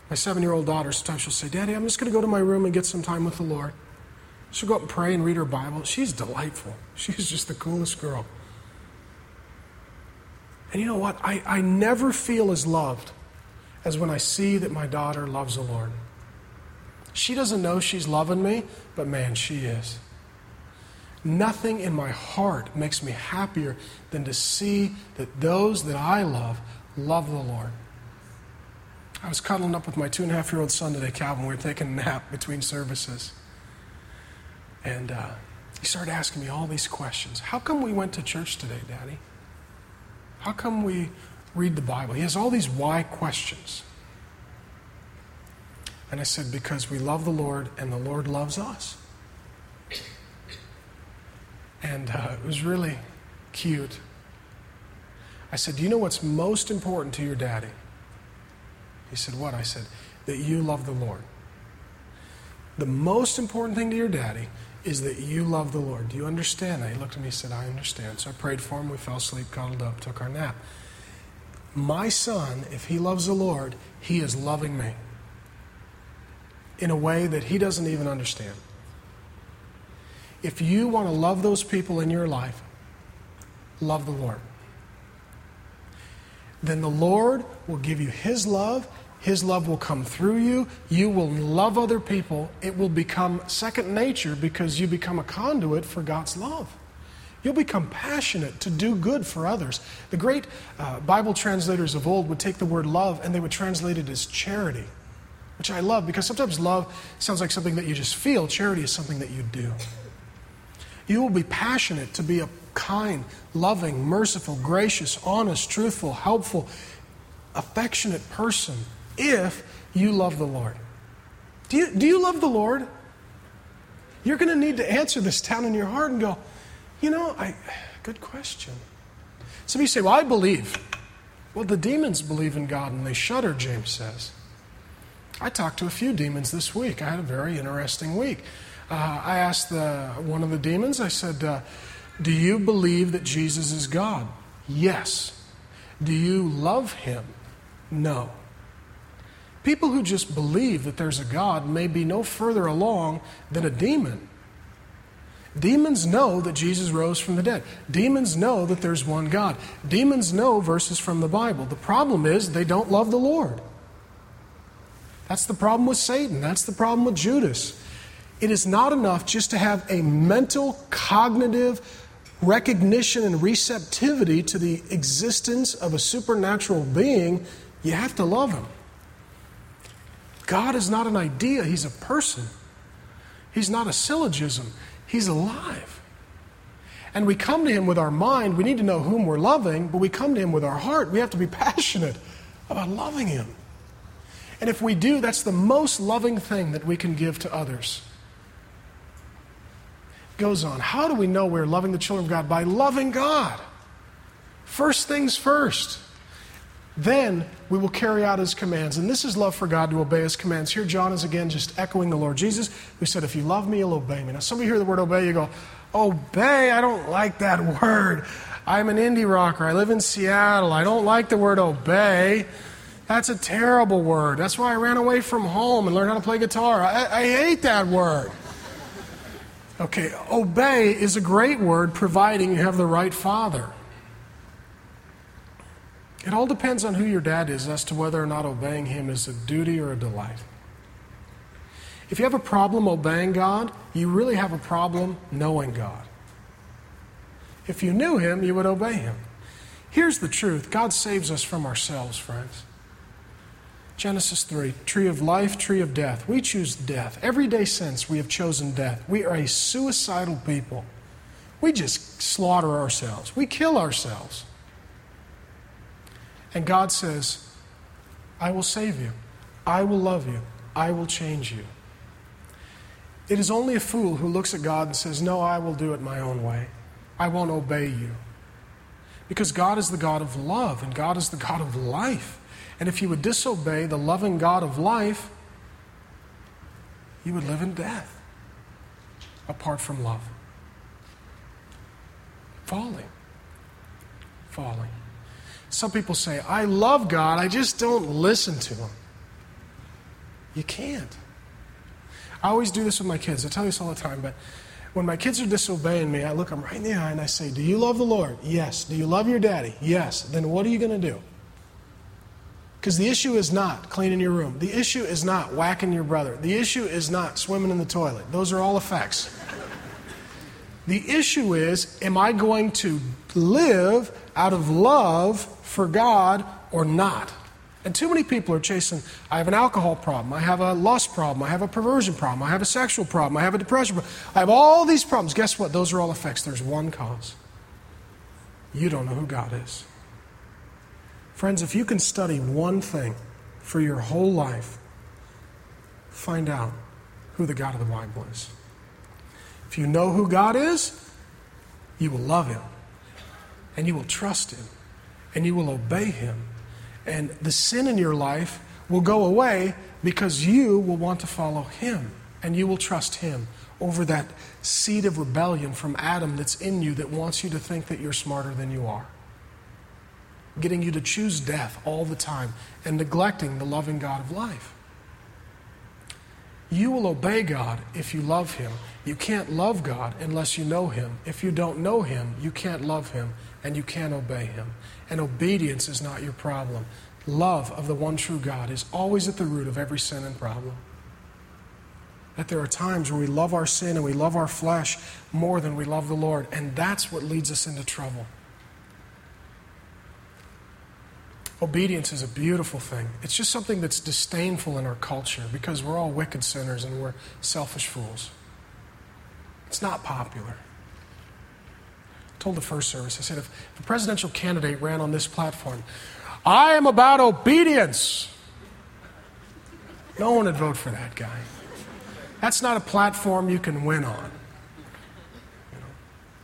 My 7-year-old daughter, sometimes she'll say, Daddy, I'm just going to go to my room and get some time with the Lord. She'll go up and pray and read her Bible. She's delightful. She's just the coolest girl. And you know what? I never feel as loved as when I see that my daughter loves the Lord. She doesn't know she's loving me, but man, she is. Nothing in my heart makes me happier than to see that those that I love the Lord. I was cuddling up with my 2.5-year-old son today, Calvin. We were taking a nap between services. And he started asking me all these questions. How come we went to church today, Daddy? How come we read the Bible? He has all these why questions. And I said, because we love the Lord and the Lord loves us. And it was really cute. I said, do you know what's most important to your daddy? He said, what? I said, that you love the Lord. The most important thing to your daddy is that you love the Lord. Do you understand that? He looked at me and said, I understand. So I prayed for him. We fell asleep, cuddled up, took our nap. My son, if he loves the Lord, he is loving me in a way that he doesn't even understand. If you want to love those people in your life, love the Lord. Then the Lord will give you His love. His love will come through you. You will love other people. It will become second nature because you become a conduit for God's love. You'll become passionate to do good for others. The great Bible translators of old would take the word love and they would translate it as charity, which I love because sometimes love sounds like something that you just feel. Charity is something that you do. You will be passionate to be a kind, loving, merciful, gracious, honest, truthful, helpful, affectionate person if you love the Lord. Do you love the Lord? You're going to need to answer this down in your heart and go, good question. Some of you say, well, I believe. Well, the demons believe in God and they shudder, James says. I talked to a few demons this week. I had a very interesting week. I asked one of the demons, I said, do you believe that Jesus is God? Yes. Do you love Him? No. People who just believe that there's a God may be no further along than a demon. Demons know that Jesus rose from the dead. Demons know that there's one God. Demons know verses from the Bible. The problem is they don't love the Lord. That's the problem with Satan. That's the problem with Judas. It is not enough just to have a mental, cognitive recognition and receptivity to the existence of a supernatural being. You have to love Him. God is not an idea. He's a person. He's not a syllogism. He's alive. And we come to Him with our mind. We need to know whom we're loving, but we come to Him with our heart. We have to be passionate about loving Him. And if we do, that's the most loving thing that we can give to others. Goes on. How do we know we're loving the children of God? By loving God. First things first. Then we will carry out His commands. And this is love for God, to obey His commands. Here John is again just echoing the Lord Jesus, who said, if you love me, you'll obey me. Now some of you hear the word obey, you go, obey? I don't like that word. I'm an indie rocker. I live in Seattle. I don't like the word obey. That's a terrible word. That's why I ran away from home and learned how to play guitar. I hate that word. Okay, obey is a great word, providing you have the right father. It all depends on who your dad is as to whether or not obeying him is a duty or a delight. If you have a problem obeying God, you really have a problem knowing God. If you knew Him, you would obey Him. Here's the truth. God saves us from ourselves, friends. Genesis 3, tree of life, tree of death. We choose death. Every day since, we have chosen death. We are a suicidal people. We just slaughter ourselves. We kill ourselves. And God says, I will save you. I will love you. I will change you. It is only a fool who looks at God and says, no, I will do it my own way. I won't obey you. Because God is the God of love, and God is the God of life. And if you would disobey the loving God of life, you would live in death apart from love. Falling. Some people say, I love God, I just don't listen to Him. You can't. I always do this with my kids. I tell you this all the time, but when my kids are disobeying me, I look them right in the eye and I say, do you love the Lord? Yes. Do you love your daddy? Yes. Then what are you going to do? Because the issue is not cleaning your room. The issue is not whacking your brother. The issue is not swimming in the toilet. Those are all effects. The issue is, am I going to live out of love for God or not? And too many people are chasing, I have an alcohol problem, I have a lust problem, I have a perversion problem, I have a sexual problem, I have a depression problem. I have all these problems. Guess what? Those are all effects. There's one cause. You don't know who God is. Friends, if you can study one thing for your whole life, find out who the God of the Bible is. If you know who God is, you will love Him, and you will trust Him, and you will obey Him. And the sin in your life will go away because you will want to follow Him, and you will trust Him over that seed of rebellion from Adam that's in you that wants you to think that you're smarter than you are, getting you to choose death all the time and neglecting the loving God of life. You will obey God if you love Him. You can't love God unless you know Him. If you don't know Him, you can't love Him and you can't obey Him. And obedience is not your problem. Love of the one true God is always at the root of every sin and problem. That there are times where we love our sin and we love our flesh more than we love the Lord, and that's what leads us into trouble. Obedience is a beautiful thing. It's just something that's disdainful in our culture because we're all wicked sinners and we're selfish fools. It's not popular. I told the first service, I said, if the presidential candidate ran on this platform, I am about obedience, no one would vote for that guy. That's not a platform you can win on. You know?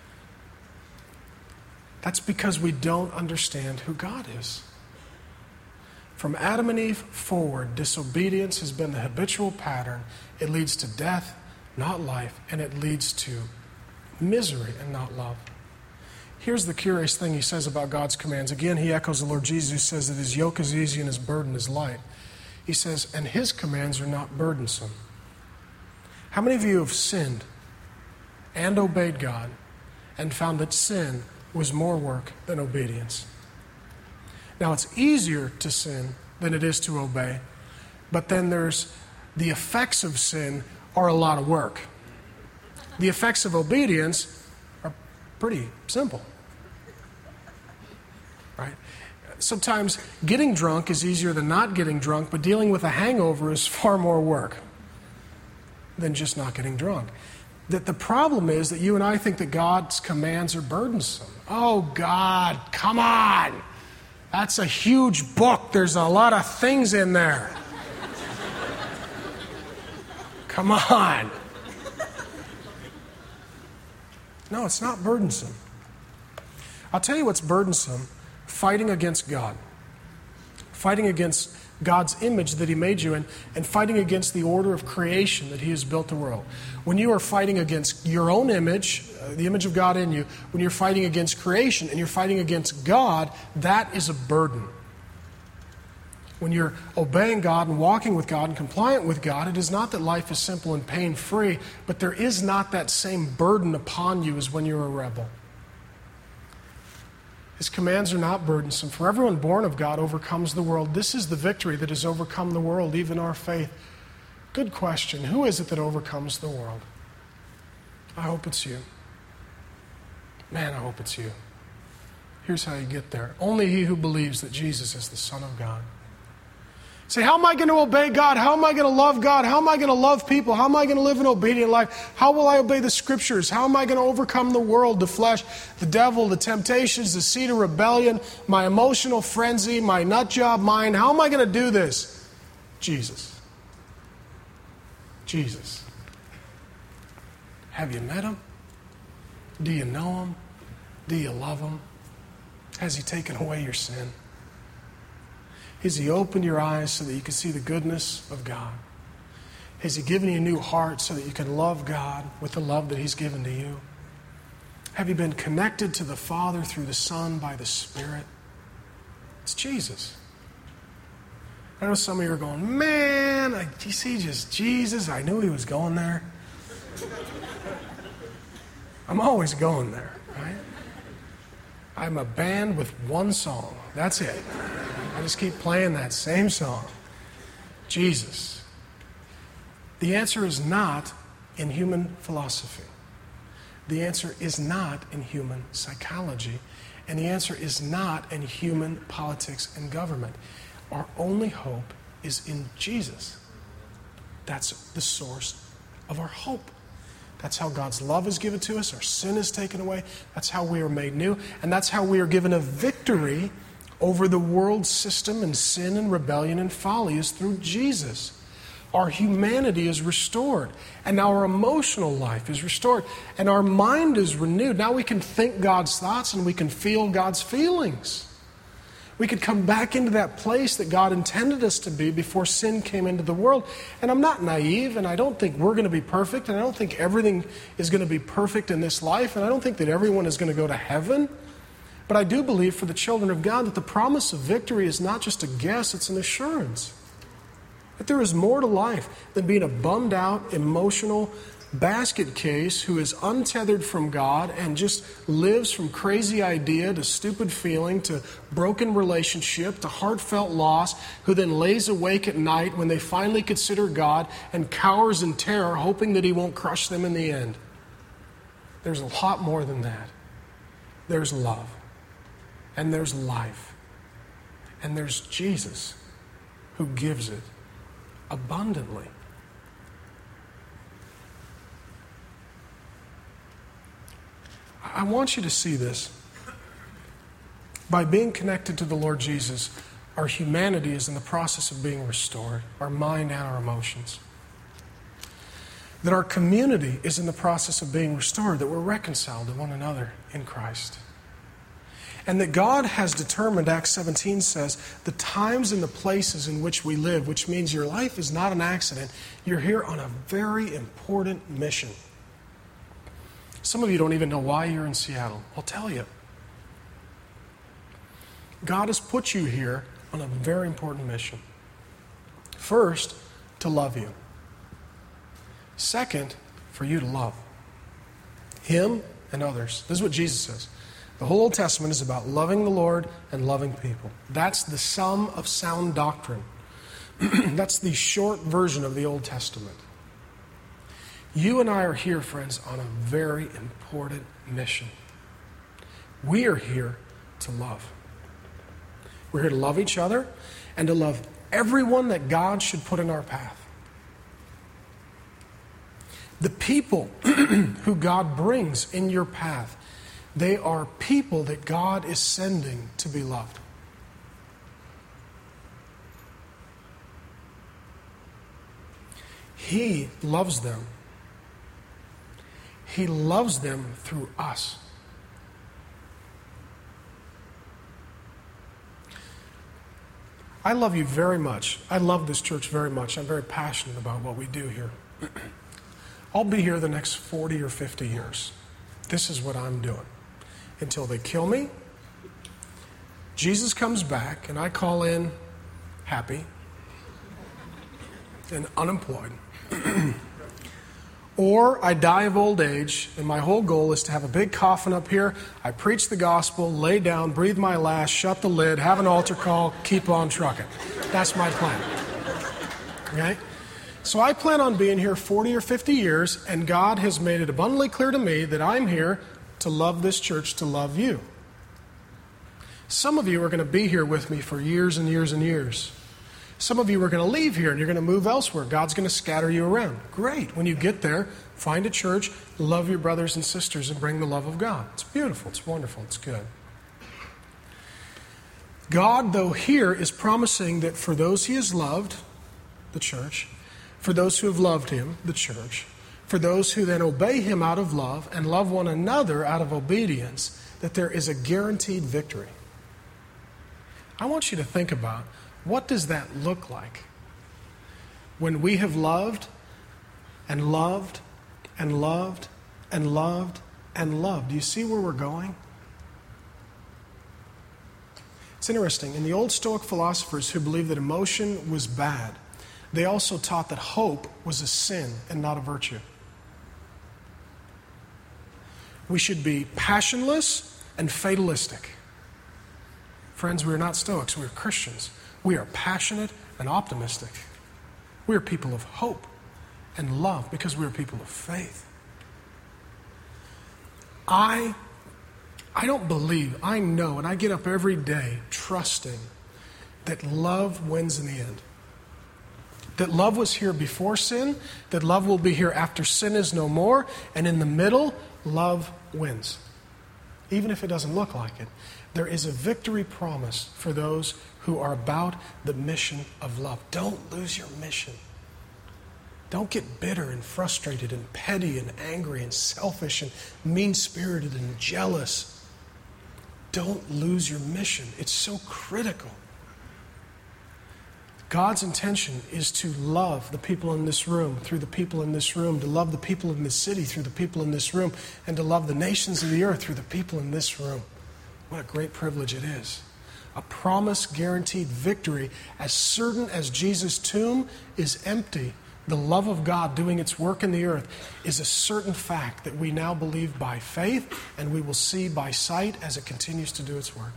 That's because we don't understand who God is. From Adam and Eve forward, disobedience has been the habitual pattern. It leads to death, not life, and it leads to misery and not love. Here's the curious thing He says about God's commands. Again, He echoes the Lord Jesus, who says that His yoke is easy and His burden is light. He says, and His commands are not burdensome. How many of you have sinned and obeyed God and found that sin was more work than obedience? Now, it's easier to sin than it is to obey, but then there's the effects of sin are a lot of work. The effects of obedience are pretty simple, right? Sometimes getting drunk is easier than not getting drunk, but dealing with a hangover is far more work than just not getting drunk. That the problem is that you and I think that God's commands are burdensome. Oh, God, come on! That's a huge book. There's a lot of things in there. Come on. No, it's not burdensome. I'll tell you what's burdensome. Fighting against God. Fighting against God's image that He made you in, and fighting against the order of creation that He has built the world. When you are fighting against your own image, the image of God in you, when you're fighting against creation and you're fighting against God, that is a burden. When you're obeying God and walking with God and compliant with God, it is not that life is simple and pain-free, but there is not that same burden upon you as when you're a rebel. His commands are not burdensome. For everyone born of God overcomes the world. This is the victory that has overcome the world, even our faith. Good question. Who is it that overcomes the world? I hope it's you. Man, I hope it's you. Here's how you get there. Only he who believes that Jesus is the Son of God. Say, how am I going to obey God? How am I going to love God? How am I going to love people? How am I going to live an obedient life? How will I obey the Scriptures? How am I going to overcome the world, the flesh, the devil, the temptations, the seed of rebellion, my emotional frenzy, my nut job mind? How am I going to do this? Jesus. Jesus. Have you met Him? Do you know Him? Do you love Him? Has He taken away your sin? Has He opened your eyes so that you can see the goodness of God? Has He given you a new heart so that you can love God with the love that He's given to you? Have you been connected to the Father through the Son by the Spirit? It's Jesus. I know some of you are going, man, you see just Jesus, I knew he was going there. I'm always going there, right? I'm a band with one song. That's it. I just keep playing that same song. Jesus. The answer is not in human philosophy. The answer is not in human psychology. And the answer is not in human politics and government. Our only hope is in Jesus. That's the source of our hope. That's how God's love is given to us. Our sin is taken away. That's how we are made new. And that's how we are given a victory over the world system and sin and rebellion and folly is through Jesus. Our humanity is restored. And now our emotional life is restored. And our mind is renewed. Now we can think God's thoughts and we can feel God's feelings. We could come back into that place that God intended us to be before sin came into the world. And I'm not naive, and I don't think we're going to be perfect, and I don't think everything is going to be perfect in this life, and I don't think that everyone is going to go to heaven. But I do believe for the children of God that the promise of victory is not just a guess, it's an assurance. That there is more to life than being a bummed out, emotional basket case who is untethered from God and just lives from crazy idea to stupid feeling to broken relationship to heartfelt loss, who then lays awake at night when they finally consider God and cowers in terror hoping that he won't crush them in the end. There's a lot more than that. There's love. And there's life. And there's Jesus who gives it abundantly. I want you to see this. By being connected to the Lord Jesus, our humanity is in the process of being restored, our mind and our emotions. That our community is in the process of being restored, that we're reconciled to one another in Christ. And that God has determined, Acts 17 says, the times and the places in which we live, which means your life is not an accident. You're here on a very important mission. Some of you don't even know why you're in Seattle. I'll tell you. God has put you here on a very important mission. First, to love you. Second, for you to love Him and others. This is what Jesus says. The whole Old Testament is about loving the Lord and loving people. That's the sum of sound doctrine. That's the short version of the Old Testament. You and I are here, friends, on a very important mission. We are here to love. We're here to love each other and to love everyone that God should put in our path. The people who God brings in your path, they are people that God is sending to be loved. He loves them. He loves them through us. I love you very much. I love this church very much. I'm very passionate about what we do here. I'll be here the next 40 or 50 years. This is what I'm doing. Until they kill me, Jesus comes back, and I call in happy and unemployed. Or I die of old age, and my whole goal is to have a big coffin up here. I preach the gospel, lay down, breathe my last, shut the lid, have an altar call, keep on trucking. That's my plan. Okay? So I plan on being here 40 or 50 years, and God has made it abundantly clear to me that I'm here to love this church, to love you. Some of you are going to be here with me for years and years and years. Some of you are going to leave here and you're going to move elsewhere. God's going to scatter you around. Great. When you get there, find a church, love your brothers and sisters, and bring the love of God. It's beautiful. It's wonderful. It's good. God, though, here is promising that for those He has loved, the church, for those who have loved Him, the church, for those who then obey Him out of love and love one another out of obedience, that there is a guaranteed victory. I want you to think about, what does that look like? When we have loved and loved and loved and loved and loved. Do you see where we're going? It's interesting. In the old Stoic philosophers who believed that emotion was bad, they also taught that hope was a sin and not a virtue. We should be passionless and fatalistic. Friends, we are not Stoics, we are Christians. We are passionate and optimistic. We are people of hope and love because we are people of faith. I don't believe, I know, and I get up every day trusting that love wins in the end. That love was here before sin, that love will be here after sin is no more, and in the middle, love wins. Even if it doesn't look like it. There is a victory promise for those who are about the mission of love. Don't lose your mission. Don't get bitter and frustrated and petty and angry and selfish and mean-spirited and jealous. Don't lose your mission. It's so critical. God's intention is to love the people in this room through the people in this room, to love the people in this city through the people in this room, and to love the nations of the earth through the people in this room. What a great privilege it is. A promise-guaranteed victory as certain as Jesus' tomb is empty. The love of God doing its work in the earth is a certain fact that we now believe by faith and we will see by sight as it continues to do its work.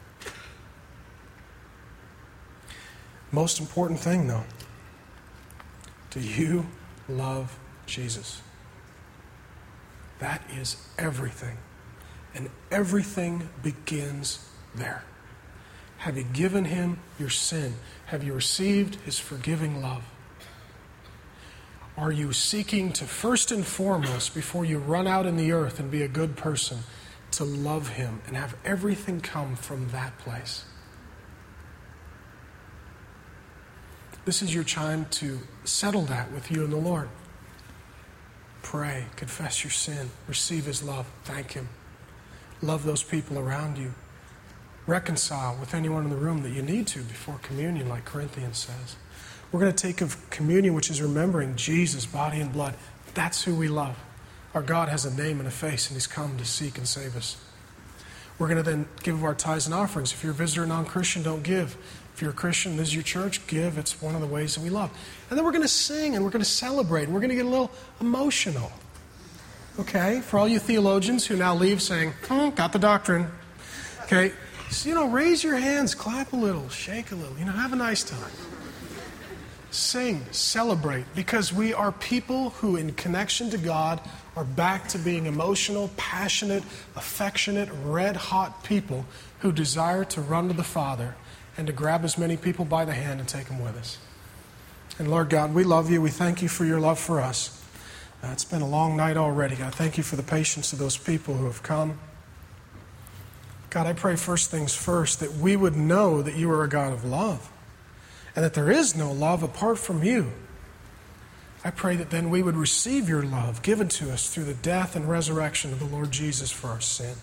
Most important thing, though, do you love Jesus? That is everything. And everything begins there. Have you given him your sin? Have you received his forgiving love? Are you seeking to first and foremost, before you run out in the earth and be a good person, to love him and have everything come from that place? This is your time to settle that with you and the Lord. Pray, confess your sin, receive his love, thank him. Love those people around you. Reconcile with anyone in the room that you need to before communion, like Corinthians says. We're going to take of communion, which is remembering Jesus' body and blood. That's who we love. Our God has a name and a face, and he's come to seek and save us. We're going to then give of our tithes and offerings. If you're a visitor, non-Christian, don't give. If you're a Christian, this is your church, give. It's one of the ways that we love. And then we're going to sing, and we're going to celebrate, and we're going to get a little emotional. Okay? For all you theologians who now leave saying, got the doctrine. Okay? So, raise your hands, clap a little, shake a little, have a nice time. Sing, celebrate, because we are people who, in connection to God, are back to being emotional, passionate, affectionate, red-hot people who desire to run to the Father and to grab as many people by the hand and take them with us. And Lord God, we love you. We thank you for your love for us. It's been a long night already. God, thank you for the patience of those people who have come. God, I pray first things first, that we would know that you are a God of love and that there is no love apart from you. I pray that then we would receive your love given to us through the death and resurrection of the Lord Jesus for our sin.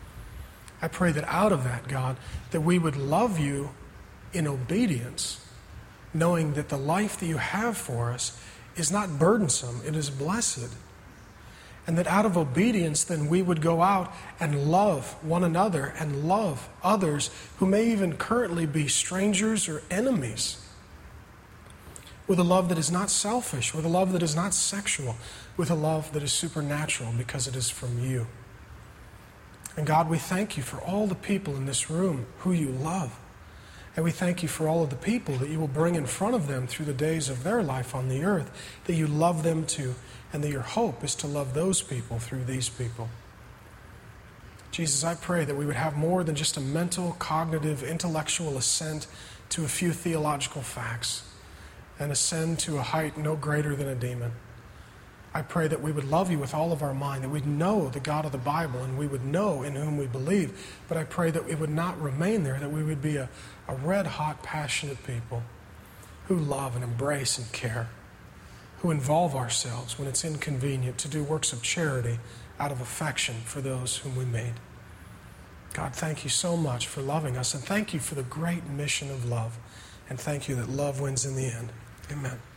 I pray that out of that, God, that we would love you in obedience, knowing that the life that you have for us is not burdensome, it is blessed. And that out of obedience, then we would go out and love one another and love others who may even currently be strangers or enemies, with a love that is not selfish, with a love that is not sexual, with a love that is supernatural because it is from you. And God, we thank you for all the people in this room who you love. And we thank you for all of the people that you will bring in front of them through the days of their life on the earth, that you love them too, and that your hope is to love those people through these people. Jesus, I pray that we would have more than just a mental, cognitive, intellectual assent to a few theological facts and ascend to a height no greater than a demon. I pray that we would love you with all of our mind, that we'd know the God of the Bible and we would know in whom we believe. But I pray that it would not remain there, that we would be a red-hot, passionate people who love and embrace and care, who involve ourselves when it's inconvenient to do works of charity out of affection for those whom we made. God, thank you so much for loving us, and thank you for the great mission of love, and thank you that love wins in the end. Amen.